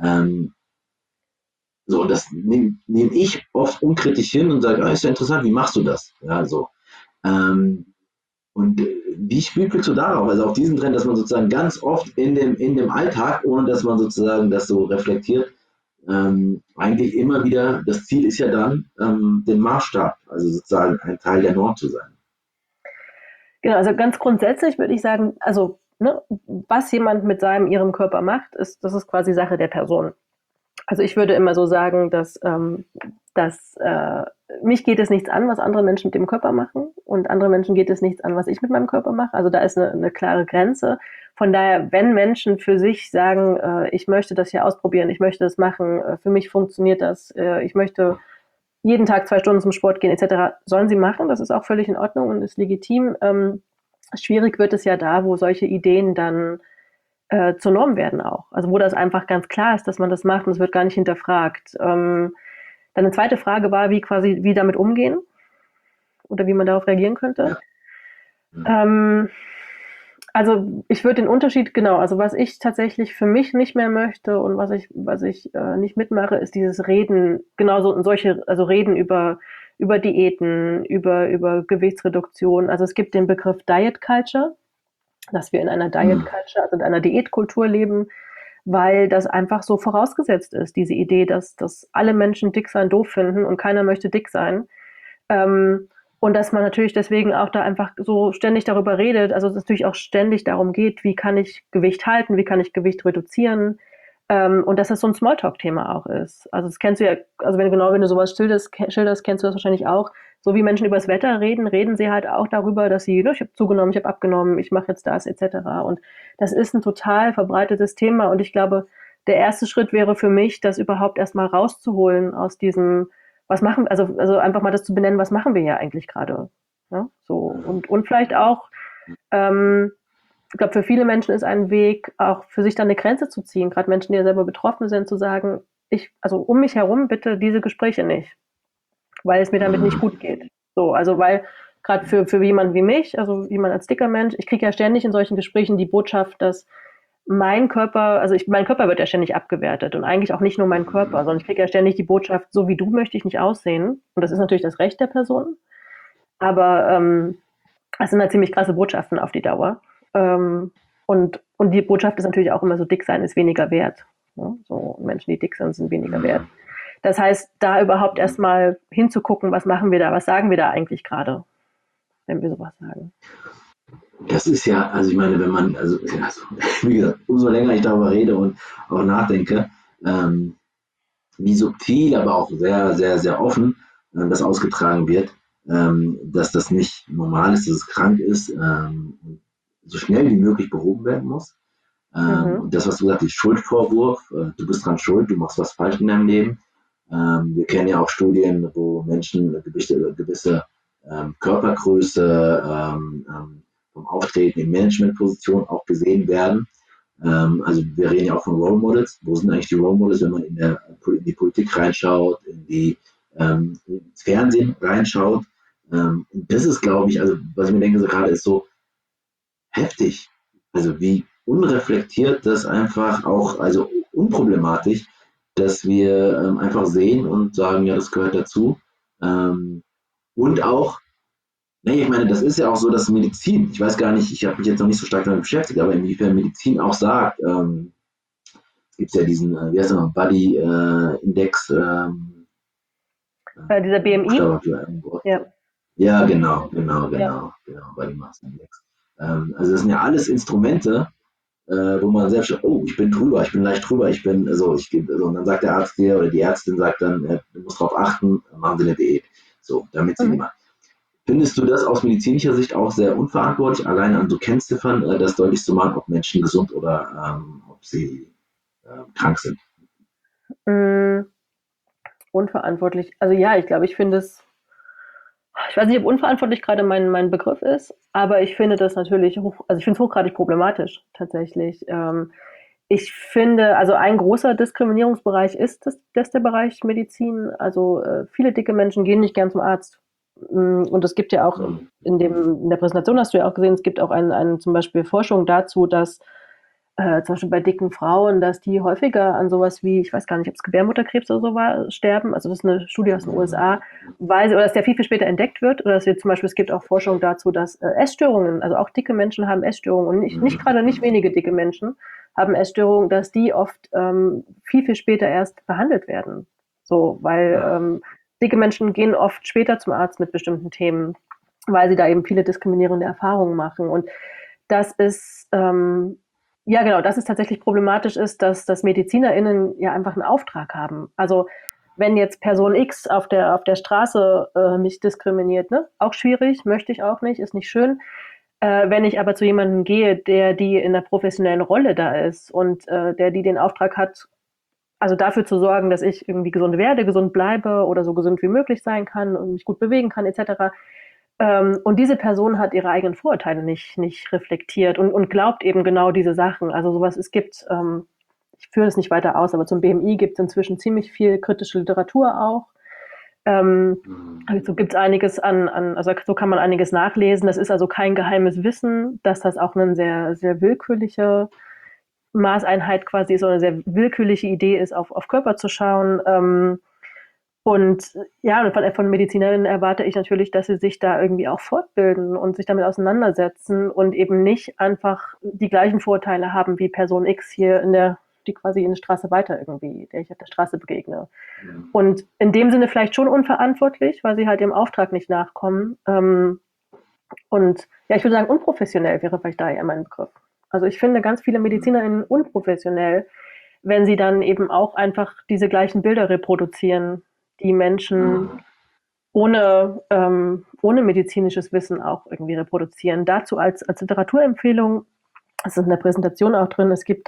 S2: So, und das nehm ich oft unkritisch hin und sage, ist ja interessant, wie machst du das? Ja, so. Ähm, und wie spielst du darauf? Also auf diesen Trend, dass man sozusagen ganz oft in dem Alltag, ohne dass man sozusagen das so reflektiert, eigentlich immer wieder, das Ziel ist ja dann, den Maßstab, also sozusagen ein Teil der Norm zu sein.
S3: Genau, also ganz grundsätzlich würde ich sagen, also ne, was jemand mit ihrem Körper macht, das ist quasi Sache der Person. Also ich würde immer so sagen, dass mich geht es nichts an, was andere Menschen mit dem Körper machen und andere Menschen geht es nichts an, was ich mit meinem Körper mache. Also da ist eine klare Grenze. Von daher, wenn Menschen für sich sagen, ich möchte das hier ausprobieren, ich möchte das machen, für mich funktioniert das, ich möchte jeden Tag 2 Stunden zum Sport gehen etc., sollen sie machen. Das ist auch völlig in Ordnung und ist legitim. Schwierig wird es ja da, wo solche Ideen dann zur Norm werden auch. Also wo das einfach ganz klar ist, dass man das macht und es wird gar nicht hinterfragt. Dann eine zweite Frage war, wie damit umgehen oder wie man darauf reagieren könnte.
S2: Ja.
S3: Ähm, also ich würde den Unterschied, genau, also was ich tatsächlich für mich nicht mehr möchte und was ich nicht mitmache, ist dieses Reden, genauso solche, also Reden über Diäten, über Gewichtsreduktion. Also es gibt den Begriff Diet Culture, dass wir in einer Diet
S2: Hm.
S3: Culture, also in einer Diätkultur leben, weil das einfach so vorausgesetzt ist, diese Idee, dass alle Menschen dick sein doof finden und keiner möchte dick sein. Und dass man natürlich deswegen auch da einfach so ständig darüber redet, also es natürlich auch ständig darum geht, wie kann ich Gewicht halten, wie kann ich Gewicht reduzieren, und dass das so ein Smalltalk-Thema auch ist. Also das kennst du ja, also wenn du sowas schilderst, kennst du das wahrscheinlich auch. So wie Menschen über das Wetter reden, reden sie halt auch darüber, dass sie, ne, ich habe zugenommen, ich habe abgenommen, ich mache jetzt das etc. Und das ist ein total verbreitetes Thema. Und ich glaube, der erste Schritt wäre für mich, das überhaupt erstmal rauszuholen aus diesem, was machen, also einfach mal das zu benennen, was machen wir hier eigentlich gerade. Ja, so. Und vielleicht auch, ähm, ich glaube, für viele Menschen ist ein Weg, auch für sich dann eine Grenze zu ziehen, gerade Menschen, die ja selber betroffen sind, zu sagen, also um mich herum bitte diese Gespräche nicht, weil es mir damit nicht
S2: Hm.
S3: gut geht. So, also weil gerade für jemanden wie mich, also jemand als dicker Mensch, ich kriege ja ständig in solchen Gesprächen die Botschaft, dass mein Körper wird ja ständig abgewertet und eigentlich auch nicht nur mein Körper, sondern ich kriege ja ständig die Botschaft, so wie du möchte ich nicht aussehen. Und das ist natürlich das Recht der Person, aber das sind halt ziemlich krasse Botschaften auf die Dauer. Und die Botschaft ist natürlich auch immer so, dick sein ist weniger wert. Ne? So Menschen, die dick sind weniger wert. Das heißt, da überhaupt erstmal hinzugucken, was machen wir da, was sagen wir da eigentlich gerade, wenn wir sowas sagen.
S2: Das ist ja, also ich meine, wenn man, wie gesagt, umso länger ich darüber rede und auch nachdenke, ähm, wie subtil, aber auch sehr, sehr, sehr offen das ausgetragen wird, dass das nicht normal ist, dass es krank ist, so schnell wie möglich behoben werden muss.
S3: Mhm.
S2: Und das, was du sagst, ist Schuldvorwurf, du bist dran schuld, du machst was falsch in deinem Leben. Wir kennen ja auch Studien, wo Menschen eine gewisse Körpergröße vom Auftreten in Managementpositionen auch gesehen werden. Also wir reden ja auch von Role Models. Wo sind eigentlich die Role Models, wenn man in die Politik reinschaut, ins Fernsehen reinschaut? Und das ist, glaube ich, also was ich mir denke, so gerade ist so heftig. Also wie unreflektiert das einfach auch, also unproblematisch, dass wir einfach sehen und sagen, ja, das gehört dazu. Ähm, und auch, nee, ich meine, das ist ja auch so, dass Medizin, ich weiß gar nicht, ich habe mich jetzt noch nicht so stark damit beschäftigt, aber inwiefern Medizin auch sagt, es gibt ja diesen, wie heißt der noch, Body-Index,
S3: Dieser BMI?
S2: Buchstabe für ein Wort.
S3: Ja.
S2: Ja, genau, genau,
S3: Ja.
S2: genau, genau, Body Mass Index. Also das sind ja alles Instrumente, wo man selbst sagt, oh, ich bin drüber, ich bin leicht drüber, ich bin, und dann sagt der Arzt dir oder die Ärztin sagt dann, du musst darauf achten, machen Sie eine Diät. So, damit sie die
S3: Mhm.
S2: machen. Findest du das aus medizinischer Sicht auch sehr unverantwortlich, alleine an so Kennziffern, das deutlich zu machen, ob Menschen gesund oder ob sie krank sind?
S3: Mm, unverantwortlich. Also ja, ich glaube, ich weiß nicht, ob unverantwortlich gerade mein Begriff ist, aber ich finde das natürlich also ich finde es hochgradig problematisch tatsächlich. Ich finde, also ein großer Diskriminierungsbereich ist das der Bereich Medizin. Also viele dicke Menschen gehen nicht gern zum Arzt. Und es gibt ja auch
S2: Hm.
S3: in der Präsentation hast du ja auch gesehen, es gibt auch zum Beispiel Forschung dazu, dass zum Beispiel bei dicken Frauen, dass die häufiger an sowas wie, ich weiß gar nicht, ob es Gebärmutterkrebs oder so war, sterben. Also das ist eine Studie aus den USA, oder dass der viel, viel später entdeckt wird. Oder dass wir zum Beispiel, es gibt auch Forschung dazu, dass Essstörungen, also auch dicke Menschen haben Essstörungen und nicht wenige dicke Menschen haben Essstörungen, dass die oft viel, viel später erst behandelt werden. So, weil dicke Menschen gehen oft später zum Arzt mit bestimmten Themen, weil sie da eben viele diskriminierende Erfahrungen machen. Und das ist, ja genau, dass es tatsächlich problematisch ist, dass MedizinerInnen ja einfach einen Auftrag haben. Also wenn jetzt Person X auf der Straße mich diskriminiert, ne? Auch schwierig, möchte ich auch nicht, ist nicht schön. Wenn ich aber zu jemandem gehe, die in einer professionellen Rolle da ist und die den Auftrag hat, also dafür zu sorgen, dass ich irgendwie gesund werde, gesund bleibe oder so gesund wie möglich sein kann und mich gut bewegen kann, etc. Und diese Person hat ihre eigenen Vorurteile nicht reflektiert und glaubt eben genau diese Sachen. Also sowas, es gibt, ich führe das nicht weiter aus, aber zum BMI gibt es inzwischen ziemlich viel kritische Literatur auch. Also gibt es einiges also so kann man einiges nachlesen. Das ist also kein geheimes Wissen, dass das auch eine sehr, sehr willkürliche Maßeinheit quasi ist, oder eine sehr willkürliche Idee ist, auf Körper zu schauen. Und ja, von Medizinerinnen erwarte ich natürlich, dass sie sich da irgendwie auch fortbilden und sich damit auseinandersetzen und eben nicht einfach die gleichen Vorurteile haben wie Person X hier die quasi in der Straße weiter irgendwie, der ich auf der Straße begegne. Und in dem Sinne vielleicht schon unverantwortlich, weil sie halt dem Auftrag nicht nachkommen. Und ja, ich würde sagen, unprofessionell wäre vielleicht da eher mein Begriff. Also ich finde ganz viele MedizinerInnen unprofessionell, wenn sie dann eben auch einfach diese gleichen Bilder reproduzieren, die Menschen ohne medizinisches Wissen auch irgendwie reproduzieren. Dazu als Literaturempfehlung, das ist in der Präsentation auch drin, es gibt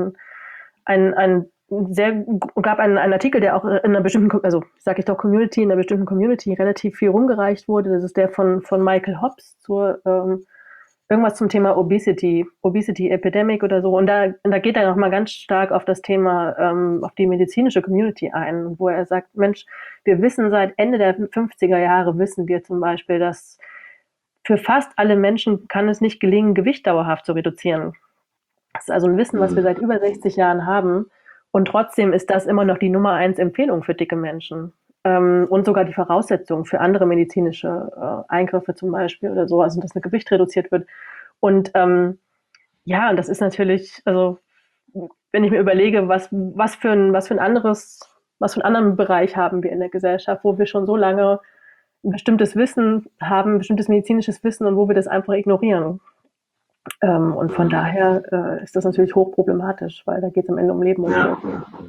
S3: gab einen Artikel, der auch in einer bestimmten, also sage ich doch Community, in einer bestimmten Community relativ viel rumgereicht wurde. Das ist der von Michael Hobbs zur irgendwas zum Thema Obesity Epidemic oder so. Und da geht er nochmal ganz stark auf das Thema, auf die medizinische Community ein, wo er sagt, Mensch, wir wissen seit Ende der 50er Jahre, wissen wir zum Beispiel, dass für fast alle Menschen kann es nicht gelingen, Gewicht dauerhaft zu reduzieren. Das ist also ein Wissen, was wir seit über 60 Jahren haben. Und trotzdem ist das immer noch die Nummer 1 Empfehlung für dicke Menschen. Und sogar die Voraussetzung für andere medizinische Eingriffe zum Beispiel oder so, also dass ein Gewicht reduziert wird. Und ja, und das ist natürlich, also wenn ich mir überlege, was für einen anderen Bereich haben wir in der Gesellschaft, wo wir schon so lange ein bestimmtes Wissen haben, ein bestimmtes medizinisches Wissen und wo wir das einfach ignorieren. Und von daher ist das natürlich hochproblematisch, weil da geht es am Ende um Leben und Tod.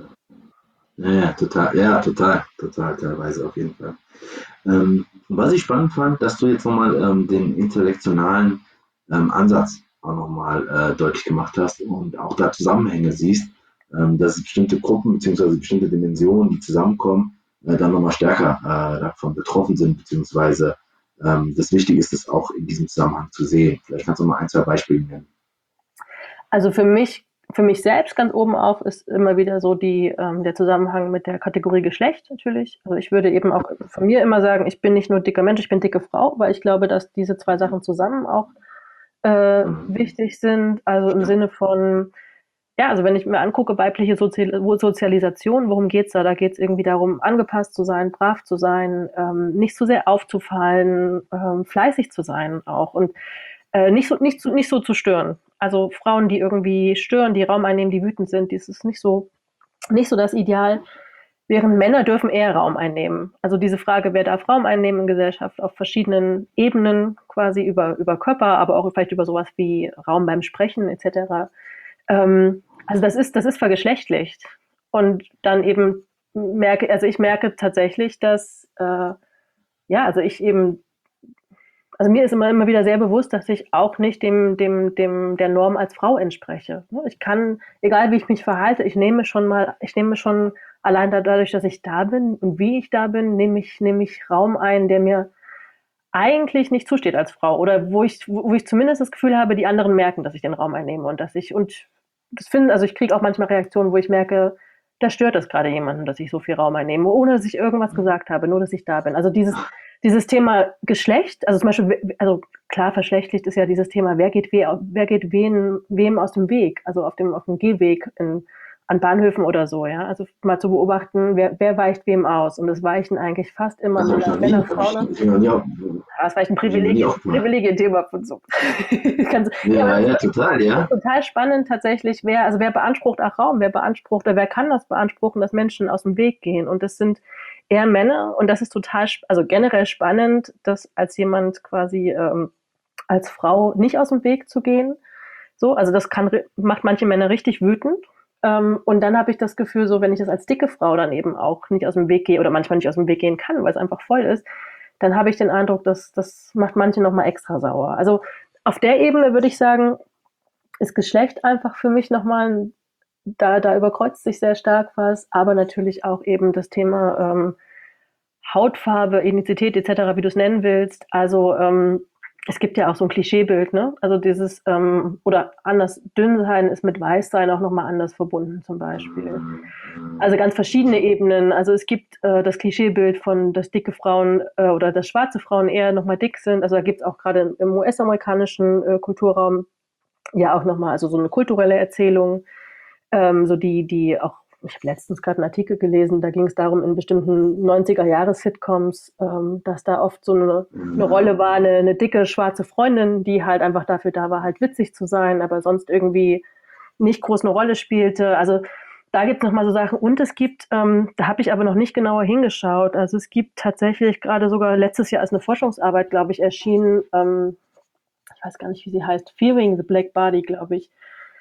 S2: Total, teilweise auf jeden Fall. Was ich spannend fand, dass du jetzt nochmal den intellektualen Ansatz auch nochmal deutlich gemacht hast und auch da Zusammenhänge siehst, dass bestimmte Gruppen bzw. bestimmte Dimensionen, die zusammenkommen, dann nochmal stärker davon betroffen sind, beziehungsweise das Wichtige ist, es auch in diesem Zusammenhang zu sehen. Vielleicht kannst du mal 1, 2 Beispiele nennen.
S3: Also für mich selbst ganz oben auf ist immer wieder so der Zusammenhang mit der Kategorie Geschlecht natürlich. Also ich würde eben auch von mir immer sagen, ich bin nicht nur dicker Mensch, ich bin dicke Frau, weil ich glaube, dass diese 2 Sachen zusammen auch wichtig sind. Also im Sinne von, ja, also wenn ich mir angucke, weibliche Sozialisation, worum geht's da? Da geht's irgendwie darum, angepasst zu sein, brav zu sein, nicht zu sehr aufzufallen, fleißig zu sein auch und nicht so zu stören. Also Frauen, die irgendwie stören, die Raum einnehmen, die wütend sind, das ist nicht so das Ideal. Während Männer dürfen eher Raum einnehmen. Also diese Frage, wer darf Raum einnehmen in Gesellschaft auf verschiedenen Ebenen, quasi über Körper, aber auch vielleicht über sowas wie Raum beim Sprechen etc. Also das ist vergeschlechtlicht. Und dann eben ich merke tatsächlich, dass also mir ist immer wieder sehr bewusst, dass ich auch nicht der Norm als Frau entspreche. Ich kann, egal wie ich mich verhalte, ich nehme schon allein dadurch, dass ich da bin und wie ich da bin, nehme ich Raum ein, der mir eigentlich nicht zusteht als Frau oder wo ich zumindest das Gefühl habe, die anderen merken, dass ich den Raum einnehme und also ich kriege auch manchmal Reaktionen, wo ich merke, da stört das gerade jemanden, dass ich so viel Raum einnehme, ohne dass ich irgendwas gesagt habe, nur dass ich da bin. Also dieses Thema Geschlecht, also zum Beispiel, also klar, verschlechtlicht ist ja dieses Thema, wer geht wem aus dem Weg, also auf dem Gehweg an Bahnhöfen oder so, ja. Also mal zu beobachten, wer weicht wem aus. Und es weichen eigentlich fast immer
S2: Das habe ich noch nie,
S3: Männer, Frauen.
S2: ich noch nie auf,
S3: Das ist vielleicht ein
S2: hab ich noch nie aufgemacht.
S3: Privilegien-Thema von so.
S2: Ja, total, ja.
S3: Total spannend tatsächlich, wer beansprucht auch Raum, wer kann das beanspruchen, dass Menschen aus dem Weg gehen. Und das sind eher Männer und das ist total, also generell spannend, das als jemand quasi als Frau nicht aus dem Weg zu gehen. So, also das macht manche Männer richtig wütend. Und dann habe ich das Gefühl, so wenn ich das als dicke Frau dann eben auch nicht aus dem Weg gehe oder manchmal nicht aus dem Weg gehen kann, weil es einfach voll ist, dann habe ich den Eindruck, dass das macht manche nochmal extra sauer. Also auf der Ebene würde ich sagen, ist Geschlecht einfach für mich nochmal, da überkreuzt sich sehr stark was, aber natürlich auch eben das Thema Hautfarbe, Ethnizität etc., wie du es nennen willst. Also es gibt ja auch so ein Klischeebild, ne? Also dieses, oder anders, dünn sein ist mit weiß sein auch nochmal anders verbunden zum Beispiel. Also ganz verschiedene Ebenen. Also es gibt das Klischeebild von, dass dicke Frauen oder dass schwarze Frauen eher nochmal dick sind. Also da gibt es auch gerade im US-amerikanischen Kulturraum ja auch nochmal, also so eine kulturelle Erzählung, so die auch, ich habe letztens gerade einen Artikel gelesen, da ging es darum, in bestimmten 90er-Jahres-Sitcoms, dass da oft so eine Rolle war, eine dicke schwarze Freundin, die halt einfach dafür da war, halt witzig zu sein, aber sonst irgendwie nicht groß eine Rolle spielte. Also da gibt es nochmal so Sachen. Und es gibt, da habe ich aber noch nicht genauer hingeschaut, also es gibt tatsächlich gerade sogar letztes Jahr als eine Forschungsarbeit, glaube ich, erschienen, ich weiß gar nicht, wie sie heißt, Fearing the Black Body, glaube ich.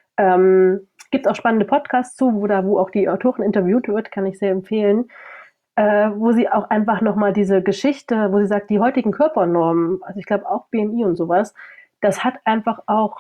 S3: Gibt auch spannende Podcasts zu, wo auch die Autorin interviewt wird, kann ich sehr empfehlen, wo sie auch einfach nochmal diese Geschichte, wo sie sagt, die heutigen Körpernormen, also ich glaube auch BMI und sowas, das hat einfach auch,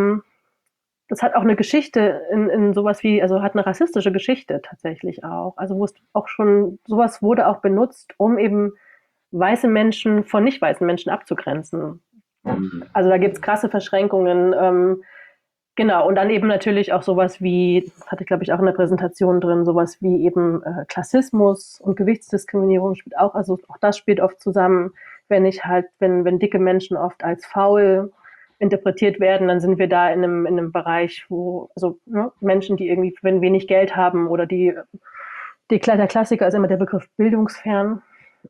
S3: das hat auch eine Geschichte in sowas wie, also hat eine rassistische Geschichte tatsächlich auch. Also wo es auch schon, sowas wurde auch benutzt, um eben weiße Menschen von nicht weißen Menschen abzugrenzen. Also da gibt es krasse Verschränkungen. Genau, und dann eben natürlich auch sowas wie, hatte ich glaube ich auch in der Präsentation drin, sowas wie eben Klassismus und Gewichtsdiskriminierung spielt auch, also auch das spielt oft zusammen, wenn dicke Menschen oft als faul interpretiert werden, dann sind wir da in einem Bereich, wo, also ne, Menschen, die irgendwie, wenn wenig Geld haben oder der Klassiker ist immer der Begriff bildungsfern,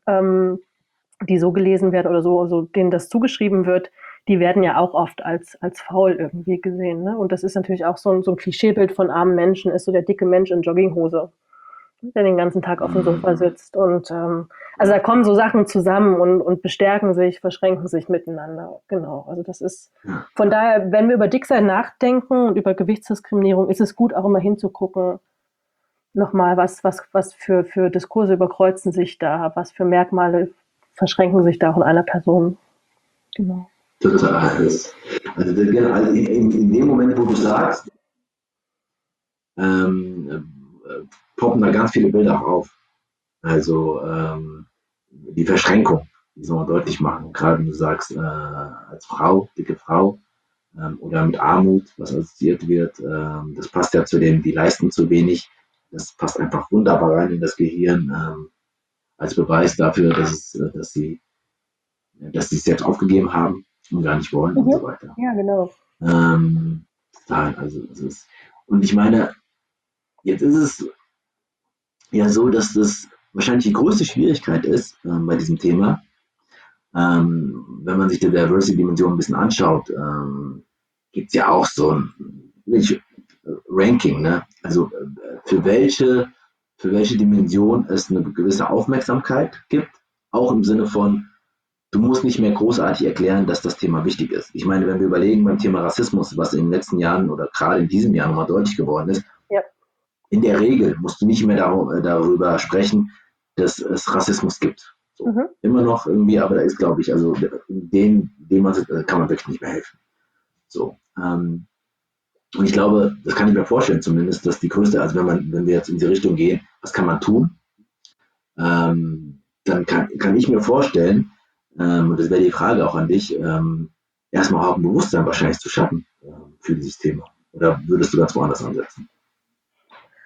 S3: die so gelesen werden oder so denen das zugeschrieben wird, die werden ja auch oft als faul irgendwie gesehen. Ne? Und das ist natürlich auch so ein Klischeebild von armen Menschen, ist so der dicke Mensch in Jogginghose, der den ganzen Tag auf dem Sofa sitzt. Und also da kommen so Sachen zusammen und bestärken sich, verschränken sich miteinander. Genau, also das ist, von daher, wenn wir über Dicksein nachdenken und über Gewichtsdiskriminierung, ist es gut, auch immer hinzugucken, nochmal, was für Diskurse überkreuzen sich da, was für Merkmale verschränken sich da auch in einer Person. Genau.
S2: Total. Also in dem Moment, wo du sagst, poppen da ganz viele Bilder auch auf. Also die Verschränkung, die soll man deutlich machen. Gerade wenn du sagst, als Frau, dicke Frau, oder mit Armut, was assoziiert wird, das passt ja zu dem, die leisten zu wenig. Das passt einfach wunderbar rein in das Gehirn, als Beweis dafür, dass sie es jetzt aufgegeben haben und gar nicht wollen und so weiter.
S3: Ja, genau.
S2: Also es ist, und ich meine, jetzt ist es ja so, dass das wahrscheinlich die größte Schwierigkeit ist bei diesem Thema, wenn man sich die Diversity-Dimension ein bisschen anschaut, gibt es ja auch so ein Ranking, ne? Also für welche Dimension es eine gewisse Aufmerksamkeit gibt, auch im Sinne von, du musst nicht mehr großartig erklären, dass das Thema wichtig ist. Ich meine, wenn wir überlegen beim Thema Rassismus, was in den letzten Jahren oder gerade in diesem Jahr nochmal deutlich geworden ist,
S3: ja.
S2: In der Regel musst du nicht mehr darüber sprechen, dass es Rassismus gibt. So. Immer noch irgendwie, aber da ist, glaube ich, also dem kann man wirklich nicht mehr helfen. So. Und ich glaube, das kann ich mir vorstellen zumindest, dass die größte, also wenn wir jetzt in die Richtung gehen, was kann man tun? Dann kann ich mir vorstellen, und das wäre die Frage auch an dich, erstmal auch ein Bewusstsein wahrscheinlich zu schaffen für dieses Thema. Oder würdest du ganz woanders ansetzen?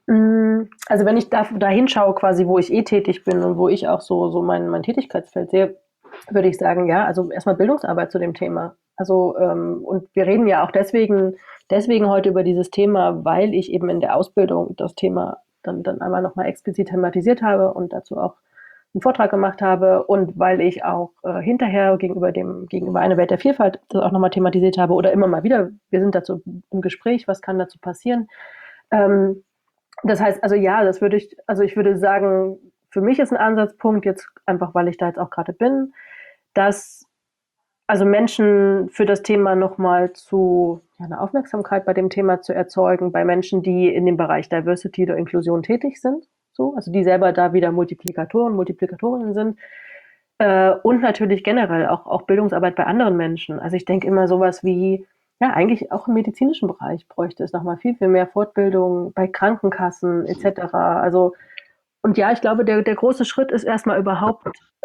S3: Also wenn ich da hinschaue, quasi, wo ich tätig bin und wo ich auch so mein Tätigkeitsfeld sehe, würde ich sagen, ja, also erstmal Bildungsarbeit zu dem Thema. Also, und wir reden ja auch deswegen heute über dieses Thema, weil ich eben in der Ausbildung das Thema dann einmal nochmal explizit thematisiert habe und dazu auch einen Vortrag gemacht habe und weil ich auch hinterher gegenüber einer Welt der Vielfalt das auch nochmal thematisiert habe oder immer mal wieder, wir sind dazu im Gespräch, was kann dazu passieren. Das heißt, also ja, ich würde sagen, für mich ist ein Ansatzpunkt jetzt einfach, weil ich da jetzt auch gerade bin, dass also Menschen für das Thema nochmal eine Aufmerksamkeit bei dem Thema zu erzeugen, bei Menschen, die in dem Bereich Diversity oder Inklusion tätig sind, so, also die selber da wieder Multiplikatorinnen sind. Und natürlich generell auch Bildungsarbeit bei anderen Menschen. Also ich denke immer sowas wie, ja, eigentlich auch im medizinischen Bereich bräuchte es nochmal viel mehr Fortbildung bei Krankenkassen etc. Also, und ja, ich glaube, der große Schritt ist erstmal überhaupt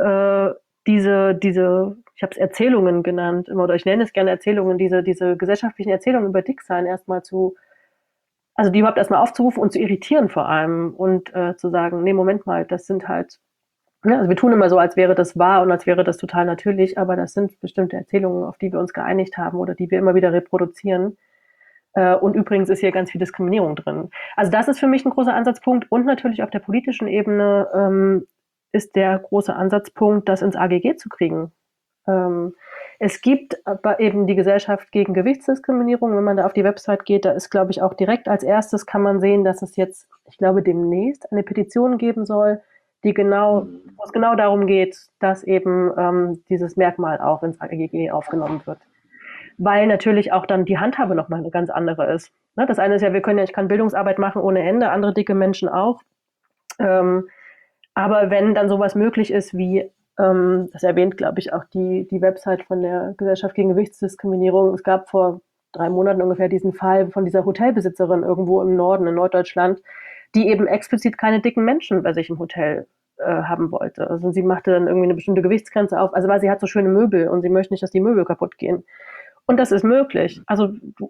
S3: ich habe es Erzählungen genannt, immer, oder ich nenne es gerne Erzählungen, diese gesellschaftlichen Erzählungen über Dicksein also die überhaupt erstmal aufzurufen und zu irritieren vor allem und zu sagen, nee, Moment mal, das sind halt, ja, also wir tun immer so, als wäre das wahr und als wäre das total natürlich, aber das sind bestimmte Erzählungen, auf die wir uns geeinigt haben oder die wir immer wieder reproduzieren. Und übrigens ist hier ganz viel Diskriminierung drin. Also das ist für mich ein großer Ansatzpunkt und natürlich auf der politischen Ebene ist der große Ansatzpunkt, das ins AGG zu kriegen. Es gibt aber eben die Gesellschaft gegen Gewichtsdiskriminierung. Wenn man da auf die Website geht, da ist, glaube ich, auch direkt als erstes kann man sehen, dass es jetzt, ich glaube, demnächst eine Petition geben soll, wo es genau darum geht, dass eben dieses Merkmal auch ins AGG aufgenommen wird. Weil natürlich auch dann die Handhabe nochmal eine ganz andere ist. Ne? Das eine ist ja, ich kann Bildungsarbeit machen ohne Ende, andere dicke Menschen auch. Aber wenn dann sowas möglich ist wie, das erwähnt, glaube ich, auch die Website von der Gesellschaft gegen Gewichtsdiskriminierung. Es gab vor 3 Monaten ungefähr diesen Fall von dieser Hotelbesitzerin irgendwo im Norden, in Norddeutschland, die eben explizit keine dicken Menschen bei sich im Hotel haben wollte. Also sie machte dann irgendwie eine bestimmte Gewichtsgrenze auf, also weil sie hat so schöne Möbel und sie möchte nicht, dass die Möbel kaputt gehen. Und das ist möglich. Also,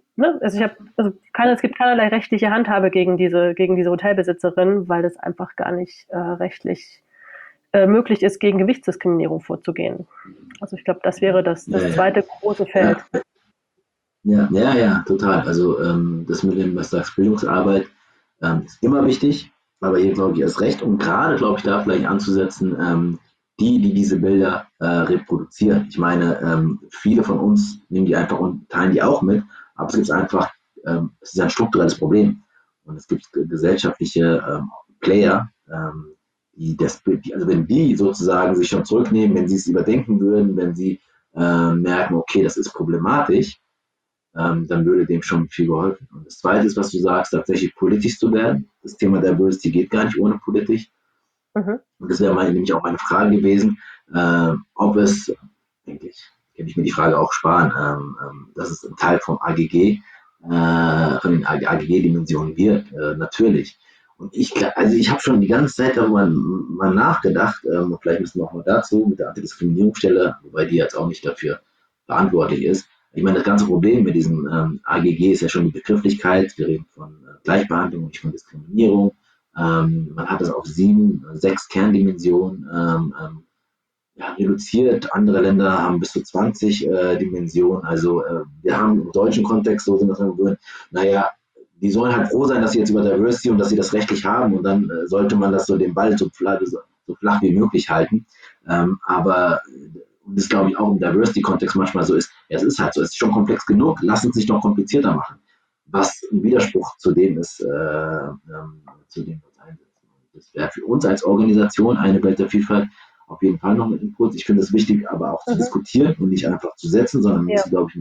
S3: es gibt keinerlei rechtliche Handhabe gegen diese Hotelbesitzerin, weil das einfach gar nicht rechtlich möglich ist, gegen Gewichtsdiskriminierung vorzugehen. Also ich glaube, das wäre das zweite große Feld.
S2: Ja, total. Also das mit dem, was du sagst, Bildungsarbeit ist immer wichtig, aber hier glaube ich erst recht. Und gerade glaube ich da vielleicht anzusetzen, die diese Bilder reproduzieren. Ich meine, viele von uns nehmen die einfach und teilen die auch mit, aber es gibt einfach, es ist ein strukturelles Problem. Und es gibt gesellschaftliche Player, also wenn die sozusagen sich schon zurücknehmen, wenn sie es überdenken würden, wenn sie merken, okay, das ist problematisch, dann würde dem schon viel geholfen. Und das Zweite ist, was du sagst, tatsächlich politisch zu werden. Das Thema Diversity geht gar nicht ohne politisch. Und das wäre nämlich auch meine Frage gewesen, ob es, denke ich, kann ich mir die Frage auch sparen, dass es ein Teil vom AGG, von den AGG-Dimensionen wird, natürlich. Und ich habe schon die ganze Zeit darüber mal nachgedacht, vielleicht müssen wir auch mal dazu mit der Antidiskriminierungsstelle, wobei die jetzt auch nicht dafür verantwortlich ist. Ich meine, das ganze Problem mit diesem AGG ist ja schon die Begrifflichkeit. Wir reden von Gleichbehandlung, nicht von Diskriminierung. Man hat es auf 6 Kerndimensionen reduziert. Andere Länder haben bis zu 20 Dimensionen. Also wir haben im deutschen Kontext, so sind wir dran gewöhnt, naja, die sollen halt froh sein, dass sie jetzt über Diversity und dass sie das rechtlich haben und dann sollte man das so den Ball so flach wie möglich halten. Aber und das glaube ich auch im Diversity-Kontext manchmal so ist, ja, es ist halt so, es ist schon komplex genug, lass uns nicht noch komplizierter machen. Was ein Widerspruch zu dem ist, zu dem wir uns einsetzen. Das wäre für uns als Organisation eine Welt der Vielfalt auf jeden Fall noch ein Impuls. Ich finde es wichtig, aber auch zu diskutieren und nicht einfach zu setzen, sondern man muss, glaube ich, einen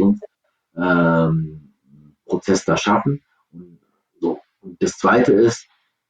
S2: Diskussionsprozess da schaffen. Und das Zweite ist,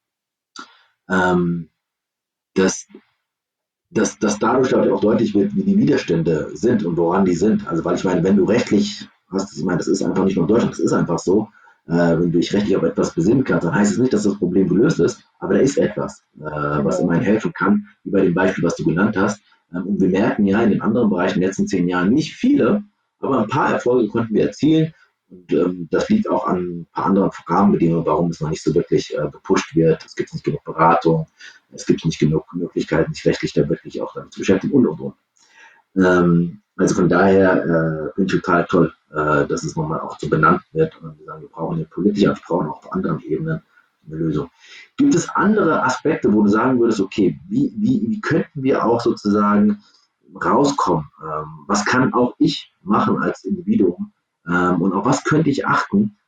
S2: dass dadurch, glaube ich, auch deutlich wird, wie die Widerstände sind und woran die sind. Also, weil ich meine, wenn du rechtlich hast, ich meine, das ist einfach nicht nur in Deutschland, das ist einfach so, wenn du dich rechtlich auf etwas besinnen kannst, dann heißt es nicht, dass das Problem gelöst ist, aber da ist etwas, was immerhin helfen kann, wie bei dem Beispiel, was du genannt hast. Und wir merken ja in den anderen Bereichen in den letzten 10 Jahren nicht viele, aber ein paar Erfolge konnten wir erzielen. Und das liegt auch an ein paar anderen Rahmenbedingungen, warum es noch nicht so wirklich gepusht wird. Es gibt nicht genug Beratung, es gibt nicht genug Möglichkeiten, sich rechtlich da wirklich auch damit zu beschäftigen und. Also von daher finde ich total toll, dass es nochmal auch so benannt wird. Und wir sagen, wir brauchen hier politisch, aber wir brauchen auch auf anderen Ebenen eine Lösung. Gibt es andere Aspekte, wo du sagen würdest, okay, wie könnten wir auch sozusagen rauskommen? Was kann auch ich machen als Individuum? Und auf was könnte ich achten,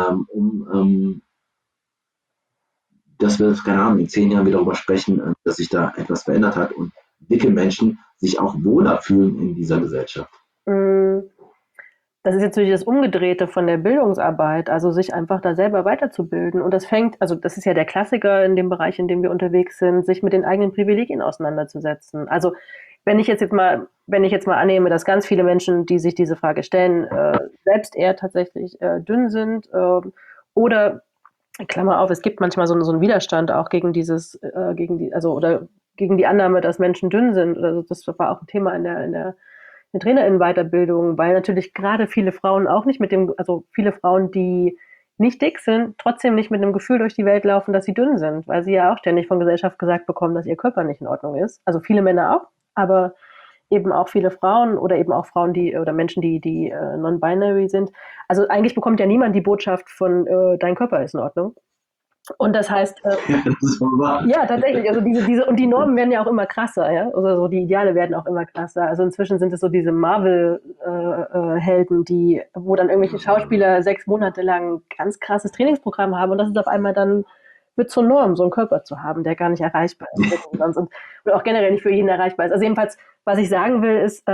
S2: dass wir, keine Ahnung, in 10 Jahren wieder darüber sprechen, dass sich da etwas verändert hat und dicke Menschen sich auch wohler fühlen in dieser Gesellschaft.
S3: Das ist jetzt natürlich das Umgedrehte von der Bildungsarbeit, also sich einfach da selber weiterzubilden. Und das fängt, also das ist ja der Klassiker in dem Bereich, in dem wir unterwegs sind, sich mit den eigenen Privilegien auseinanderzusetzen. Also wenn ich jetzt mal annehme, dass ganz viele Menschen, die sich diese Frage stellen, selbst eher tatsächlich dünn sind oder Klammer auf, es gibt manchmal so einen Widerstand auch gegen gegen die Annahme, dass Menschen dünn sind. Also das war auch ein Thema in der Trainerinnenweiterbildung, weil natürlich gerade viele Frauen auch nicht also viele Frauen, die nicht dick sind, trotzdem nicht mit einem Gefühl durch die Welt laufen, dass sie dünn sind, weil sie ja auch ständig von Gesellschaft gesagt bekommen, dass ihr Körper nicht in Ordnung ist. Also viele Männer auch, aber eben auch viele Frauen oder eben auch Frauen, oder Menschen, die non-binary sind. Also eigentlich bekommt ja niemand die Botschaft von dein Körper ist in Ordnung. Und das heißt,
S2: Das ist wohl wahr.
S3: ja, tatsächlich, also und die Normen werden ja auch immer krasser, ja, oder so, die Ideale werden auch immer krasser. Also inzwischen sind es so diese Marvel-Helden, wo dann irgendwelche Schauspieler 6 Monate lang ganz krasses Trainingsprogramm haben und das ist auf einmal dann, wird zur Norm, so einen Körper zu haben, der gar nicht erreichbar ist und auch generell nicht für jeden erreichbar ist. Also jedenfalls, was ich sagen will, ist,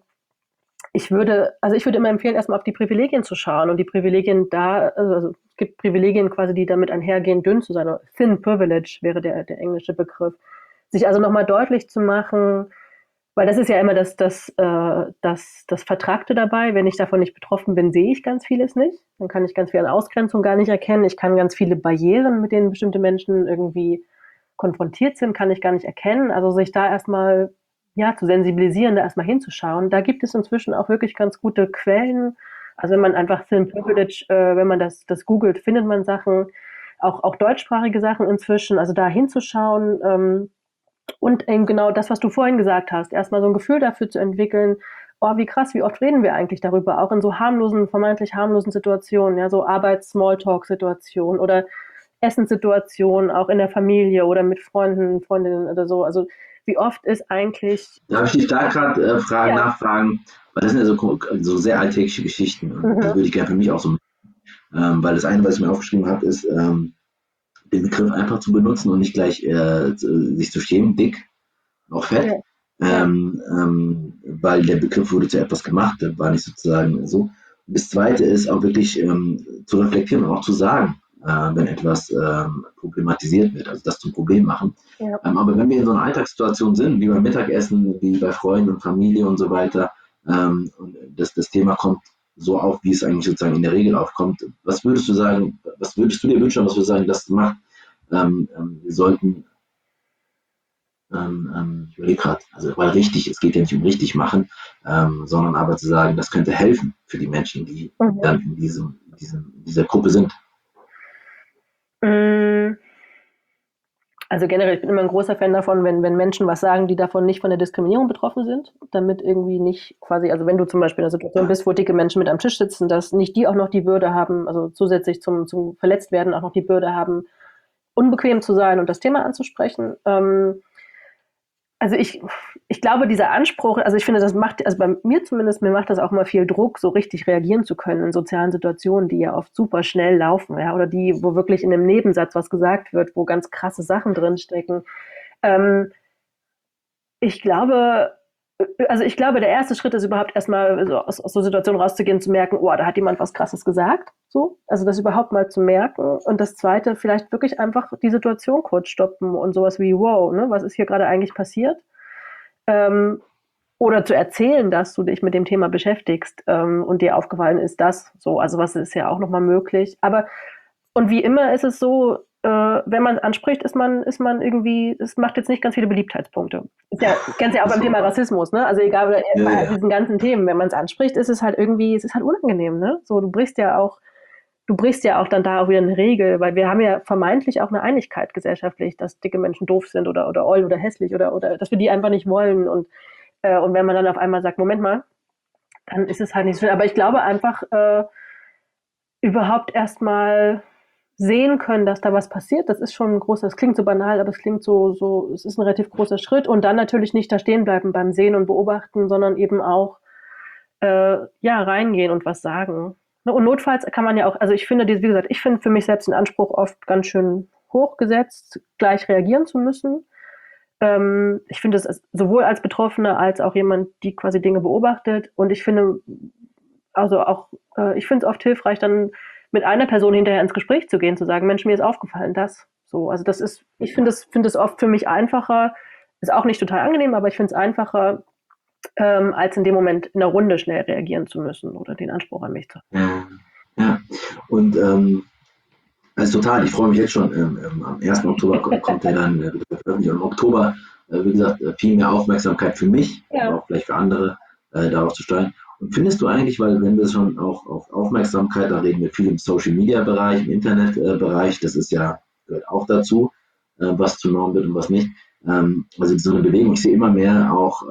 S3: ich würde immer empfehlen, erstmal auf die Privilegien zu schauen und die Privilegien also es gibt Privilegien quasi, die damit einhergehen, dünn zu sein. Oder Thin Privilege wäre der englische Begriff. Sich also nochmal deutlich zu machen, weil das ist ja immer das Vertragte dabei. Wenn ich davon nicht betroffen bin, sehe ich ganz vieles nicht. Dann kann ich ganz viel an Ausgrenzung gar nicht erkennen. Ich kann ganz viele Barrieren, mit denen bestimmte Menschen irgendwie konfrontiert sind, kann ich gar nicht erkennen. Also sich da erstmal zu sensibilisieren, da erstmal hinzuschauen. Da gibt es inzwischen auch wirklich ganz gute Quellen. Also wenn man einfach Thin Privilege, wenn man das googelt, findet man Sachen, auch deutschsprachige Sachen inzwischen. Also da hinzuschauen und eben genau das, was du vorhin gesagt hast, erstmal so ein Gefühl dafür zu entwickeln, oh, wie krass, wie oft reden wir eigentlich darüber, auch in so vermeintlich harmlosen Situationen, ja, so Arbeits-Smalltalk-Situationen oder Essenssituationen, auch in der Familie oder mit Freunden, Freundinnen oder so. Also wie oft ist eigentlich.
S2: Darf ich dich da gerade
S3: Ja.
S2: nachfragen? Weil das sind ja so sehr alltägliche Geschichten und die würde ich gerne für mich auch so, weil das eine, was ich mir aufgeschrieben habe, ist, den Begriff einfach zu benutzen und nicht gleich sich zu schämen, dick, auch fett.
S3: Ja.
S2: Weil der Begriff wurde zu etwas gemacht, der war nicht sozusagen so. Und das zweite ist auch wirklich zu reflektieren und auch zu sagen, wenn etwas problematisiert wird, also das zum Problem machen.
S3: Ja.
S2: Aber wenn wir in so einer Alltagssituation sind, wie beim Mittagessen, wie bei Freunden und Familie und so weiter, und das Thema kommt so auf, wie es eigentlich sozusagen in der Regel aufkommt, was würdest du sagen, was würdest du dir wünschen, was würdest du sagen, das macht, wir sollten ich überlege gerade, also weil richtig, es geht ja nicht um richtig machen, sondern aber zu sagen, das könnte helfen für die Menschen, die dann in dieser Gruppe sind.
S3: Also generell, ich bin immer ein großer Fan davon, wenn Menschen was sagen, die davon nicht von der Diskriminierung betroffen sind, damit irgendwie nicht quasi, also wenn du zum Beispiel in einer Situation bist, wo dicke Menschen mit am Tisch sitzen, dass nicht die auch noch die Bürde haben, also zusätzlich zum Verletztwerden auch noch die Bürde haben, unbequem zu sein und das Thema anzusprechen. Also ich glaube, dieser Anspruch, also ich finde, das macht, also bei mir zumindest, mir macht das auch mal viel Druck, so richtig reagieren zu können in sozialen Situationen, die ja oft super schnell laufen, ja, oder wo wirklich in einem Nebensatz was gesagt wird, wo ganz krasse Sachen drinstecken. Ich glaube, der erste Schritt ist überhaupt erstmal so aus so Situationen rauszugehen, zu merken, oh, da hat jemand was Krasses gesagt, so. Also das überhaupt mal zu merken. Und das zweite, vielleicht wirklich einfach die Situation kurz stoppen und sowas wie, wow, ne, was ist hier gerade eigentlich passiert? Oder zu erzählen, dass du dich mit dem Thema beschäftigst und dir aufgefallen ist, das so. Also was ist ja auch nochmal möglich. Aber und wie immer ist es so, wenn man es anspricht, ist man irgendwie, es macht jetzt nicht ganz viele Beliebtheitspunkte. Ist ja, kennst ja auch beim Thema Rassismus, ne? Also egal,
S2: Ja,
S3: bei
S2: ja.
S3: diesen ganzen Themen, wenn man es anspricht, ist es halt irgendwie, es ist halt unangenehm, ne? So, du brichst ja auch dann da auch wieder eine Regel, weil wir haben ja vermeintlich auch eine Einigkeit gesellschaftlich, dass dicke Menschen doof sind oder oll oder hässlich oder dass wir die einfach nicht wollen und wenn man dann auf einmal sagt, Moment mal, dann ist es halt nicht so schön. Aber ich glaube einfach, überhaupt erstmal sehen können, dass da was passiert, das ist schon ein großer, das klingt so banal, aber es klingt es ist ein relativ großer Schritt und dann natürlich nicht da stehen bleiben beim Sehen und Beobachten, sondern eben auch, ja, reingehen und was sagen. Ne, und notfalls kann man ja auch, also ich finde, wie gesagt, ich finde für mich selbst den Anspruch oft ganz schön hochgesetzt, gleich reagieren zu müssen. Ich finde es sowohl als Betroffene als auch jemand, die quasi Dinge beobachtet. Und ich finde, also auch, ich finde es oft hilfreich, dann mit einer Person hinterher ins Gespräch zu gehen, zu sagen, Mensch, mir ist aufgefallen, das. So, also das ist, ich finde es oft für mich einfacher, ist auch nicht total angenehm, aber ich finde es einfacher, als in dem Moment in der Runde schnell reagieren zu müssen oder den Anspruch an mich zu haben.
S2: Ja, ja. Und also total, ich freue mich jetzt schon. Am 1. Oktober kommt ja dann wieder veröffentlicht. Und im Oktober, wie gesagt, viel mehr Aufmerksamkeit für mich, aber
S3: Ja.
S2: auch vielleicht für andere darauf zu steuern. Und findest du eigentlich, weil wenn wir schon auch auf Aufmerksamkeit, da reden wir viel im Social Media Bereich, im Internet Bereich, das ist ja, gehört auch dazu, was zur Norm wird und was nicht. Also so eine Bewegung, ich sehe immer mehr auch,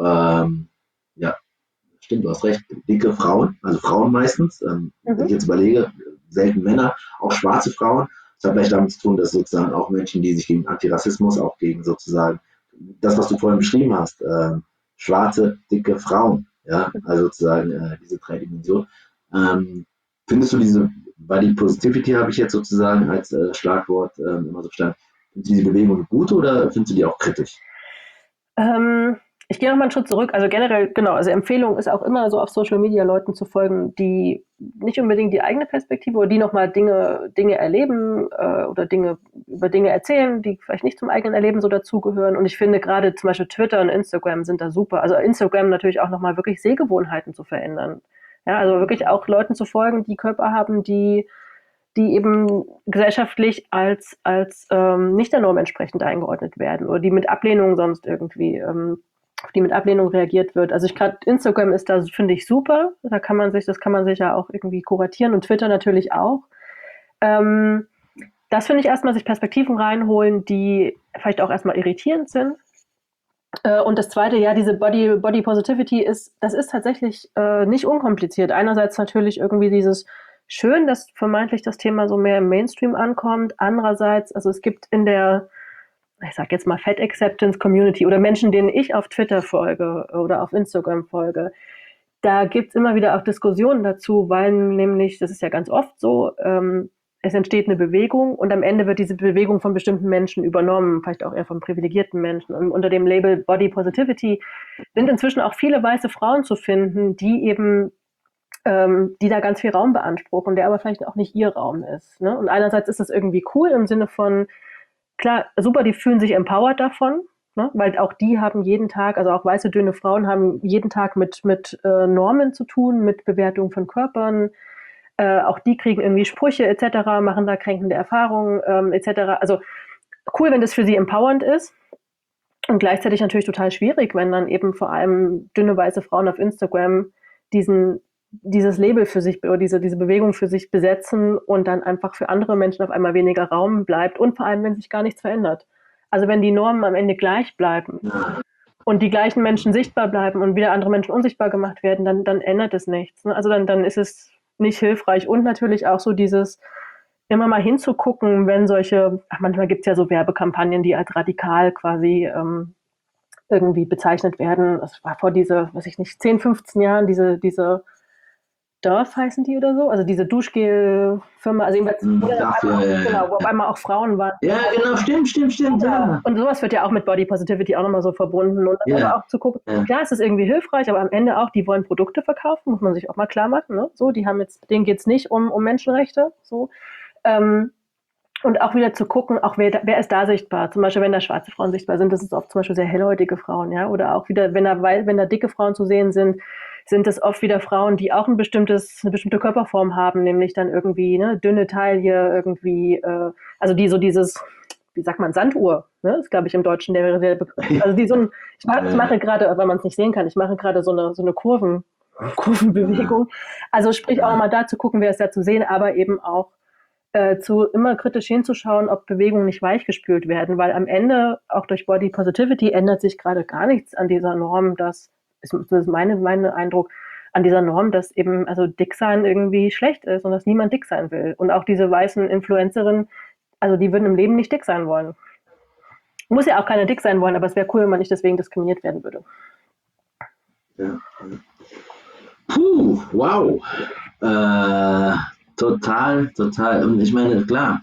S2: ja, stimmt, du hast recht, dicke Frauen, also Frauen meistens, wenn ich
S3: Mhm.
S2: jetzt überlege, selten Männer, auch schwarze Frauen. Das hat vielleicht damit zu tun, dass sozusagen auch Menschen, die sich gegen Antirassismus, auch gegen sozusagen das, was du vorhin beschrieben hast, schwarze, dicke Frauen, ja, also sozusagen diese drei Dimensionen. Findest du diese Body Positivity, habe ich jetzt sozusagen als Schlagwort immer so verstanden, findest du diese Bewegung gut oder findest du die auch kritisch?
S3: Ähm, Ich gehe noch mal einen Schritt zurück. Also generell, genau, also Empfehlung ist auch immer so auf Social Media Leuten zu folgen, die nicht unbedingt die eigene Perspektive oder die noch mal Dinge erleben oder über Dinge erzählen, die vielleicht nicht zum eigenen Erleben so dazugehören. Und ich finde gerade zum Beispiel Twitter und Instagram sind da super. Also Instagram natürlich auch noch mal wirklich Sehgewohnheiten zu verändern. Ja, also wirklich auch Leuten zu folgen, die Körper haben, die eben gesellschaftlich als nicht der Norm entsprechend eingeordnet werden oder die mit Ablehnung sonst irgendwie, auf die mit Ablehnung reagiert wird. Also ich gerade Instagram ist da, finde ich, super. Das kann man sich ja auch irgendwie kuratieren und Twitter natürlich auch. Ähm, Das finde ich erstmal, sich Perspektiven reinholen, die vielleicht auch erstmal irritierend sind. Und das zweite, ja, diese Body Positivity das ist tatsächlich nicht unkompliziert. Einerseits natürlich irgendwie dieses schön, dass vermeintlich das Thema so mehr im Mainstream ankommt. Andererseits, also es gibt in der, ich sag jetzt mal Fat Acceptance Community oder Menschen, denen ich auf Twitter folge oder auf Instagram folge, da gibt's immer wieder auch Diskussionen dazu, weil nämlich, das ist ja ganz oft so, es entsteht eine Bewegung und am Ende wird diese Bewegung von bestimmten Menschen übernommen, vielleicht auch eher von privilegierten Menschen. Und unter dem Label Body Positivity sind inzwischen auch viele weiße Frauen zu finden, die eben, die da ganz viel Raum beanspruchen, der aber vielleicht auch nicht ihr Raum ist. Ne? Und einerseits ist das irgendwie cool im Sinne von, klar, super, die fühlen sich empowered davon, ne? Weil auch die haben jeden Tag, also auch weiße, dünne Frauen haben jeden Tag mit Normen zu tun, mit Bewertung von Körpern. Auch die kriegen irgendwie Sprüche etc., machen da kränkende Erfahrungen etc. Also cool, wenn das für sie empowernd ist. Und gleichzeitig natürlich total schwierig, wenn dann eben vor allem dünne weiße Frauen auf Instagram dieses Label für sich oder diese Bewegung für sich besetzen und dann einfach für andere Menschen auf einmal weniger Raum bleibt und vor allem, wenn sich gar nichts verändert. Also wenn die Normen am Ende gleich bleiben
S2: Ja,
S3: und die gleichen Menschen sichtbar bleiben und wieder andere Menschen unsichtbar gemacht werden, dann ändert es nichts. Ne? Also dann ist es nicht hilfreich. Und natürlich auch so dieses immer mal hinzugucken, wenn manchmal gibt es ja so Werbekampagnen, die als radikal quasi irgendwie bezeichnet werden. Es war vor weiß ich nicht, 10, 15 Jahren diese Dove heißen die oder so, also diese Duschgel-Firma, also jedenfalls,
S2: dafür, ja, ja,
S3: genau, wo auf
S2: ja.
S3: einmal auch Frauen waren.
S2: Ja, genau, stimmt,
S3: Ja,
S2: ja.
S3: und sowas wird ja auch mit Body Positivity auch nochmal so verbunden. Und dann aber
S2: Ja,
S3: auch zu gucken,
S2: ja.
S3: klar, es ist irgendwie hilfreich, aber am Ende auch, die wollen Produkte verkaufen, muss man sich auch mal klar machen. Ne? So, denen geht es nicht um Menschenrechte. So. Ähm, und auch wieder zu gucken, auch wer ist da sichtbar. Zum Beispiel, wenn da schwarze Frauen sichtbar sind, das ist oft zum Beispiel sehr hellhäutige Frauen, ja. Oder auch wieder, wenn da dicke Frauen zu sehen sind, sind es oft wieder Frauen, die auch eine bestimmte Körperform haben, nämlich dann irgendwie dünne Taille, irgendwie, also die so dieses, wie sagt man, Sanduhr, ne? Das glaube ich im Deutschen der wäre der Begriff. Also die so ein, ich mache gerade, weil man es nicht sehen kann, ich mache gerade so eine Kurvenbewegung. Also sprich auch mal da zu gucken, wer ist da zu sehen, aber eben auch zu immer kritisch hinzuschauen, ob Bewegungen nicht weichgespült werden, weil am Ende, auch durch Body Positivity, ändert sich gerade gar nichts an dieser Norm, das ist mein Eindruck, an dieser Norm, dass eben also dick sein irgendwie schlecht ist und dass niemand dick sein will. Und auch diese weißen Influencerinnen, also die würden im Leben nicht dick sein wollen. Muss ja auch keiner dick sein wollen, aber es wäre cool, wenn man nicht deswegen diskriminiert werden würde.
S2: Ja. Puh, wow. Total. Und ich meine, klar,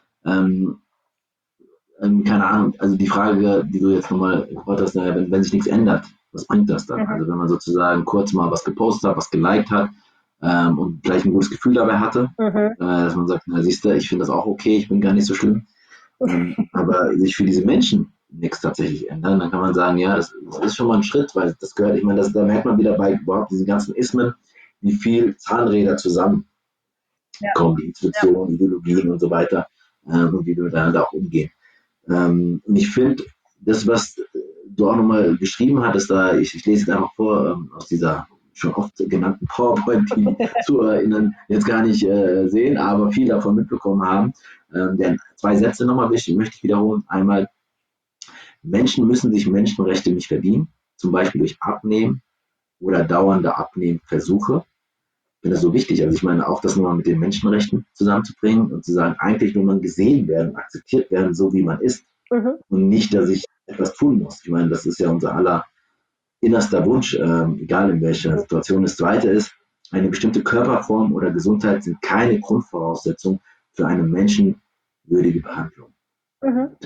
S2: keine Ahnung, also die Frage, die du jetzt nochmal gefragt hast, naja, wenn sich nichts ändert, was bringt das dann? Also wenn man sozusagen kurz mal was gepostet hat, was geliked hat und gleich ein gutes Gefühl dabei hatte, dass man sagt, na siehst du, ich finde das auch okay, ich bin gar nicht so schlimm, aber sich für diese Menschen nichts tatsächlich ändern, dann kann man sagen, ja, das ist schon mal ein Schritt, weil das gehört, ich meine, da merkt man wieder bei überhaupt diesen ganzen Ismen, wie viel Zahnräder zusammenkommen, die Institutionen, Ideologien und so weiter, und wie wir miteinander auch umgehen. Und ich finde, das, was du auch nochmal geschrieben hattest, da, ich lese jetzt einfach vor, aus dieser schon oft genannten PowerPoint, die ZuhörerInnen jetzt gar nicht sehen, aber viel davon mitbekommen haben. Denn 2 Sätze nochmal möchte ich wiederholen. Einmal, Menschen müssen sich Menschenrechte nicht verdienen, zum Beispiel durch Abnehmen oder dauernde Abnehmversuche. Ich finde das so wichtig. Also ich meine, auch das nochmal mit den Menschenrechten zusammenzubringen und zu sagen, eigentlich will man gesehen werden, akzeptiert werden, so wie man ist. Und nicht, dass ich etwas tun muss. Ich meine, das ist ja unser aller innerster Wunsch, egal in welcher Situation. Das Zweite ist, eine bestimmte Körperform oder Gesundheit sind keine Grundvoraussetzung für eine menschenwürdige Behandlung. Und,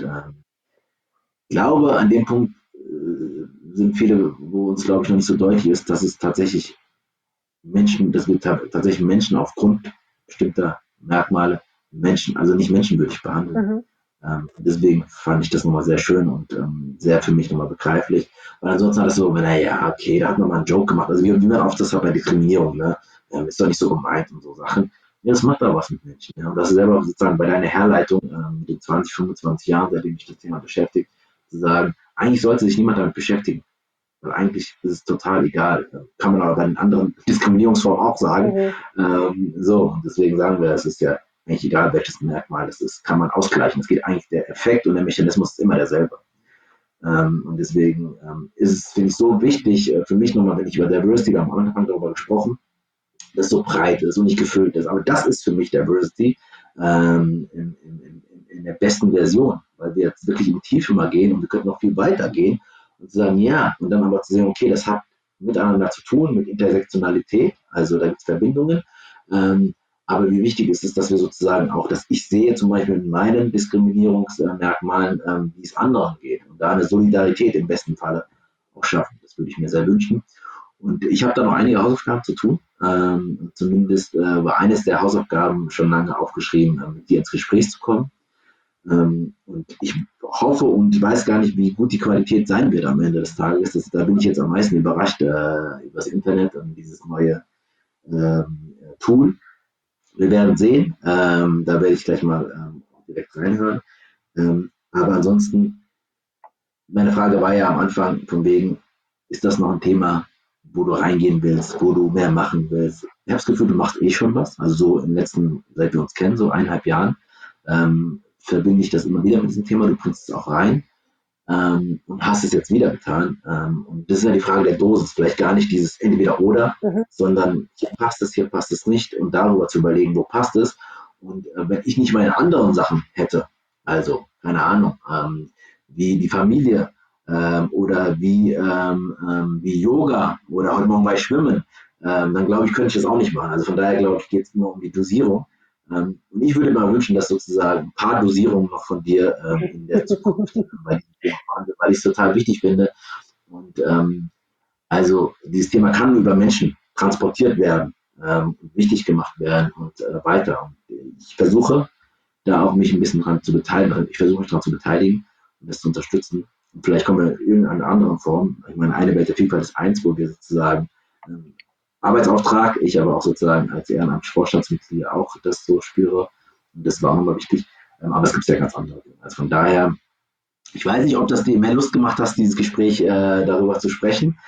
S2: ich glaube, an dem Punkt sind viele, wo uns, glaube ich, noch nicht so deutlich ist, dass es tatsächlich tatsächlich Menschen aufgrund bestimmter Merkmale also nicht menschenwürdig behandeln. Deswegen fand ich das nochmal sehr schön und sehr für mich nochmal begreiflich. Weil ansonsten hat es so, naja, okay, da hat man mal einen Joke gemacht. Also wie man oft das hat bei Diskriminierung, ne? Ist doch nicht so gemeint und so Sachen. Ja, das macht da was mit Menschen. Ja? Und das ist selber sozusagen bei deiner Herleitung mit den 20, 25 Jahren, seitdem mich das Thema beschäftigt, zu sagen, eigentlich sollte sich niemand damit beschäftigen. Weil eigentlich ist es total egal. Kann man aber bei den anderen Diskriminierungsformen auch sagen. So, und deswegen sagen wir, es ist ja eigentlich egal, welches Merkmal es ist, kann man ausgleichen. Es geht eigentlich, der Effekt und der Mechanismus ist immer derselbe. Und deswegen ist es, finde ich, so wichtig, für mich nochmal, wenn ich über Diversity, wir haben am Anfang darüber gesprochen, das so breit ist und nicht gefüllt ist. Aber das ist für mich Diversity in der besten Version, weil wir jetzt wirklich in die Tiefe mal gehen und wir können noch viel weiter gehen und zu sagen, ja, und dann aber zu sehen, okay, das hat miteinander zu tun, mit Intersektionalität, also da gibt es Verbindungen, aber wie wichtig ist es, dass wir sozusagen auch, dass ich sehe zum Beispiel in meinen Diskriminierungsmerkmalen, wie es anderen geht und da eine Solidarität im besten Falle auch schaffen. Das würde ich mir sehr wünschen. Und ich habe da noch einige Hausaufgaben zu tun. Zumindest war eines der Hausaufgaben schon lange aufgeschrieben, mit dir ins Gespräch zu kommen. Und ich hoffe und weiß gar nicht, wie gut die Qualität sein wird am Ende des Tages. Da bin ich jetzt am meisten überrascht über das Internet und dieses neue Tool. Wir werden sehen. Da werde ich gleich mal direkt reinhören. Aber ansonsten, meine Frage war ja am Anfang von wegen, ist das noch ein Thema, wo du reingehen willst, wo du mehr machen willst? Ich habe das Gefühl, du machst eh schon was. Also so im letzten, seit wir uns kennen, so 1,5 Jahren, verbinde ich das immer wieder mit diesem Thema. Du bringst es auch rein und hast es jetzt wieder getan. Und das ist ja die Frage der Dosis. Vielleicht gar nicht dieses Entweder-Oder, sondern hier passt es nicht und darüber zu überlegen, wo passt es. Und wenn ich nicht meine anderen Sachen hätte, also keine Ahnung, wie die Familie oder wie Yoga oder heute Morgen war ich schwimmen, dann glaube ich, könnte ich das auch nicht machen. Also von daher glaube ich, geht es nur um die Dosierung. Und ich würde mir wünschen, dass sozusagen ein paar Dosierungen noch von dir in der Zukunft, weil ich es total wichtig finde. Und also dieses Thema kann über Menschen transportiert werden, wichtig gemacht werden und weiter. Und ich versuche da auch mich ein bisschen dran zu beteiligen. Ich versuche mich daran zu beteiligen und das zu unterstützen. Und vielleicht kommen wir in irgendeiner anderen Form. Ich meine, eine Welt der Vielfalt ist eins, wo wir sozusagen Arbeitsauftrag, ich aber auch sozusagen als Ehrenamtsvorstandsmitglied auch das so spüre. Und das war auch nochmal wichtig. Aber es gibt ja ganz andere Dinge. Also von daher, ich weiß nicht, ob das dir mehr Lust gemacht hast, dieses Gespräch darüber zu sprechen.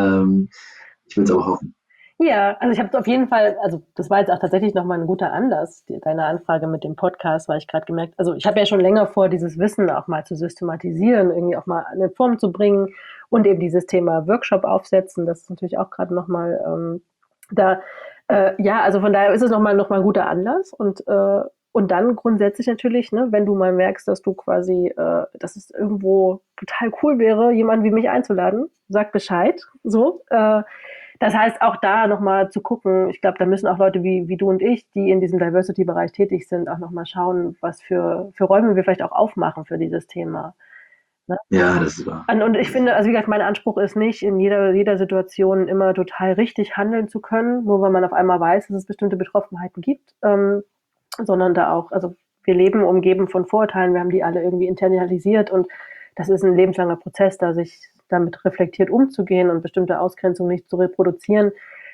S2: Ich will es aber hoffen.
S3: Ja, also ich habe auf jeden Fall, also das war jetzt auch tatsächlich nochmal ein guter Anlass, deine Anfrage mit dem Podcast, weil ich gerade gemerkt, also ich habe ja schon länger vor, dieses Wissen auch mal zu systematisieren, irgendwie auch mal in eine Form zu bringen und eben dieses Thema Workshop aufsetzen, das ist natürlich auch gerade nochmal da, ja, also von daher ist es noch mal ein guter Anlass und dann grundsätzlich natürlich, ne, wenn du mal merkst, dass du quasi, dass es irgendwo total cool wäre, jemanden wie mich einzuladen, sag Bescheid, so, das heißt, auch da nochmal zu gucken, ich glaube, da müssen auch Leute wie du und ich, die in diesem Diversity-Bereich tätig sind, auch nochmal schauen, was für Räume wir vielleicht auch aufmachen für dieses Thema. Ne?
S2: Ja, das ist wahr.
S3: Und ich finde, also wie gesagt, mein Anspruch ist nicht, in jeder Situation immer total richtig handeln zu können, nur weil man auf einmal weiß, dass es bestimmte Betroffenheiten gibt, sondern da auch, also wir leben umgeben von Vorurteilen, wir haben die alle irgendwie internalisiert und das ist ein lebenslanger Prozess, da sich damit reflektiert umzugehen und bestimmte Ausgrenzungen nicht zu reproduzieren,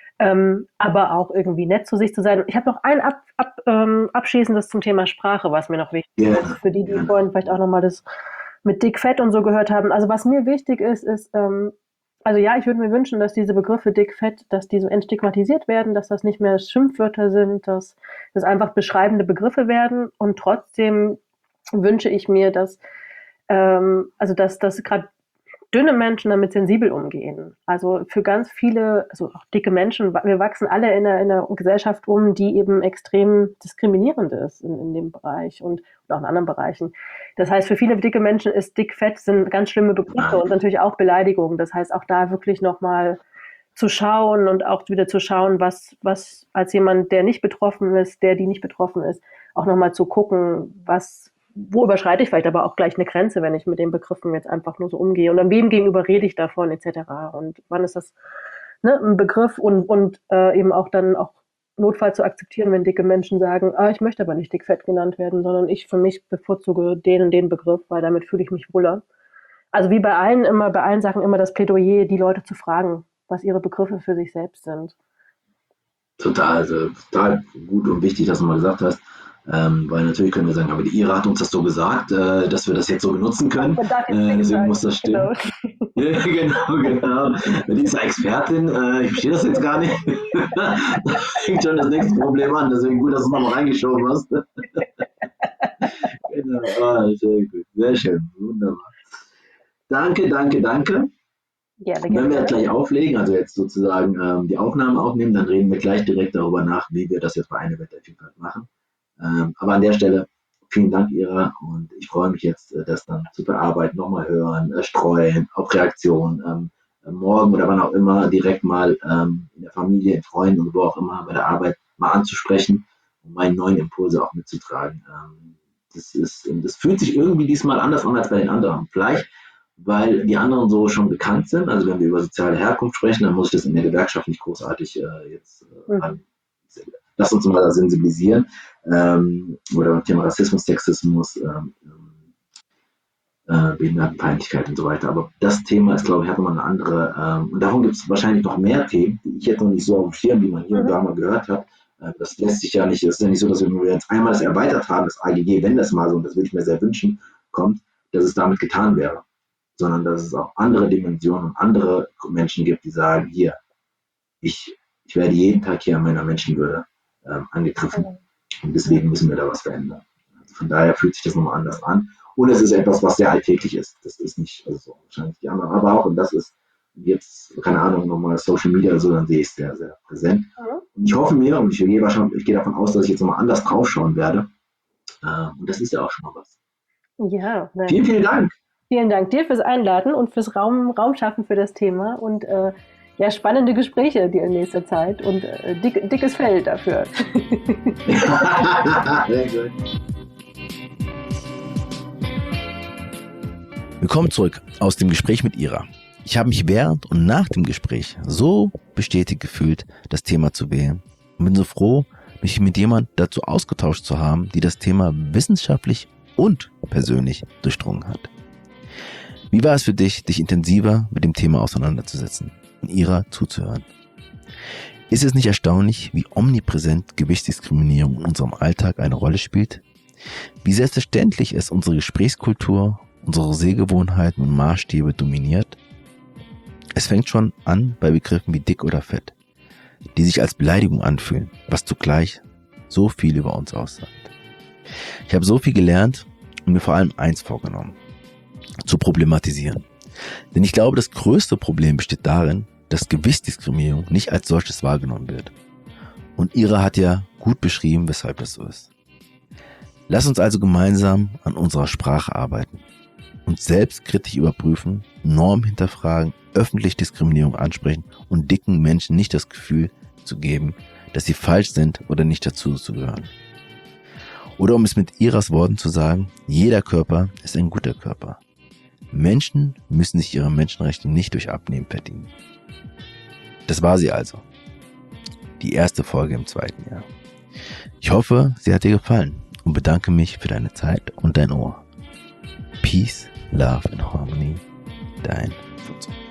S3: aber auch irgendwie nett zu sich zu sein. Ich habe noch ein Abschließendes zum Thema Sprache, was mir noch wichtig ist, für die vorhin vielleicht auch nochmal das mit dick, fett und so gehört haben. Also was mir wichtig ist, also ja, ich würde mir wünschen, dass diese Begriffe dick, fett, dass die so entstigmatisiert werden, dass das nicht mehr Schimpfwörter sind, dass das einfach beschreibende Begriffe werden und trotzdem wünsche ich mir, dass also dass gerade dünne Menschen damit sensibel umgehen. Also für ganz viele, also auch dicke Menschen, wir wachsen alle in einer Gesellschaft die eben extrem diskriminierend ist in dem Bereich und auch in anderen Bereichen. Das heißt, für viele dicke Menschen ist dick, fett sind ganz schlimme Begriffe und natürlich auch Beleidigungen. Das heißt, auch da wirklich nochmal zu schauen und auch wieder zu schauen, was als jemand, der nicht betroffen ist, die nicht betroffen ist, auch nochmal zu gucken, wo überschreite ich vielleicht aber auch gleich eine Grenze, wenn ich mit den Begriffen jetzt einfach nur so umgehe und an wem gegenüber rede ich davon etc. Und wann ist das, ne, ein Begriff und eben auch dann auch Notfall zu akzeptieren, wenn dicke Menschen sagen, ich möchte aber nicht dick-fett genannt werden, sondern ich für mich bevorzuge den und den Begriff, weil damit fühle ich mich wohler. Also wie bei allen Sachen immer das Plädoyer, die Leute zu fragen, was ihre Begriffe für sich selbst sind.
S2: Total, also total gut und wichtig, dass du mal gesagt hast. Weil natürlich können wir sagen, aber die Ira hat uns das so gesagt, dass wir das jetzt so benutzen können. Deswegen muss das stimmen. Genau. genau. Die ist ja Expertin, ich verstehe das jetzt gar nicht. Da fängt schon das nächste Problem an, deswegen gut, dass du es nochmal reingeschoben hast. Genau, sehr gut, sehr schön, wunderbar. Danke.
S3: Ja,
S2: Wenn wir jetzt gleich auflegen, also jetzt sozusagen die Aufnahmen aufnehmen, dann reden wir gleich direkt darüber nach, wie wir das jetzt bei Eine Welt der Vielfalt machen. Aber an der Stelle vielen Dank, Ira, und ich freue mich jetzt, das dann zu bearbeiten, nochmal hören, streuen, auf Reaktionen, morgen oder wann auch immer direkt mal in der Familie, in Freunden und wo auch immer bei der Arbeit mal anzusprechen und meine neuen Impulse auch mitzutragen. Das fühlt sich irgendwie diesmal anders an als bei den anderen. Vielleicht, weil die anderen so schon bekannt sind. Also wenn wir über soziale Herkunft sprechen, dann muss ich das in der Gewerkschaft nicht großartig lass uns mal da sensibilisieren. Oder beim Thema Rassismus, Sexismus, Behindertenfeindlichkeit und so weiter. Aber das Thema ist, glaube ich, hat nochmal eine andere, und davon gibt es wahrscheinlich noch mehr Themen, die ich jetzt noch nicht so auf dem Schirm, wie man hier und da mal gehört hat. Das lässt sich ja nicht, es ist ja nicht so, dass wir jetzt einmal das erweitert haben, das AGG, wenn das mal so, und das würde ich mir sehr wünschen, kommt, dass es damit getan wäre. Sondern dass es auch andere Dimensionen und andere Menschen gibt, die sagen, hier, ich werde jeden Tag hier an meiner Menschenwürde angegriffen. Und deswegen müssen wir da was verändern. Also von daher fühlt sich das nochmal anders an. Und es ist etwas, was sehr alltäglich ist. Das ist nicht, also so wahrscheinlich die anderen, aber auch, und das ist jetzt, keine Ahnung, nochmal Social Media oder so, dann sehe ich es sehr, sehr präsent. Und ich hoffe mir, und ich gehe davon aus, dass ich jetzt nochmal anders draufschauen werde. Und das ist ja auch schon mal was.
S3: Ja.
S2: Vielen Dank.
S3: Vielen Dank dir fürs Einladen und fürs Raumschaffen für das Thema und ja, spannende Gespräche die in nächster Zeit und dickes Fell dafür.
S2: Sehr gut.
S1: Willkommen zurück aus dem Gespräch mit Ira. Ich habe mich während und nach dem Gespräch so bestätigt gefühlt, das Thema zu wählen und bin so froh, mich mit jemand dazu ausgetauscht zu haben, die das Thema wissenschaftlich und persönlich durchdrungen hat. Wie war es für dich, dich intensiver mit dem Thema auseinanderzusetzen und Ira zuzuhören? Ist es nicht erstaunlich, wie omnipräsent Gewichtsdiskriminierung in unserem Alltag eine Rolle spielt? Wie selbstverständlich es unsere Gesprächskultur, unsere Sehgewohnheiten und Maßstäbe dominiert? Es fängt schon an bei Begriffen wie dick oder fett, die sich als Beleidigung anfühlen, was zugleich so viel über uns aussagt. Ich habe so viel gelernt und mir vor allem eins vorgenommen: zu problematisieren. Denn ich glaube, das größte Problem besteht darin, dass Gewichtsdiskriminierung nicht als solches wahrgenommen wird. Und Ira hat ja gut beschrieben, weshalb das so ist. Lass uns also gemeinsam an unserer Sprache arbeiten, uns selbstkritisch überprüfen, Normen hinterfragen, öffentlich Diskriminierung ansprechen und dicken Menschen nicht das Gefühl zu geben, dass sie falsch sind oder nicht dazu zu gehören. Oder um es mit Iras Worten zu sagen, jeder Körper ist ein guter Körper. Menschen müssen sich ihre Menschenrechte nicht durch Abnehmen verdienen. Das war sie also. Die erste Folge im 2. Jahr. Ich hoffe, sie hat dir gefallen und bedanke mich für deine Zeit und dein Ohr. Peace, Love and Harmony. Dein Futso.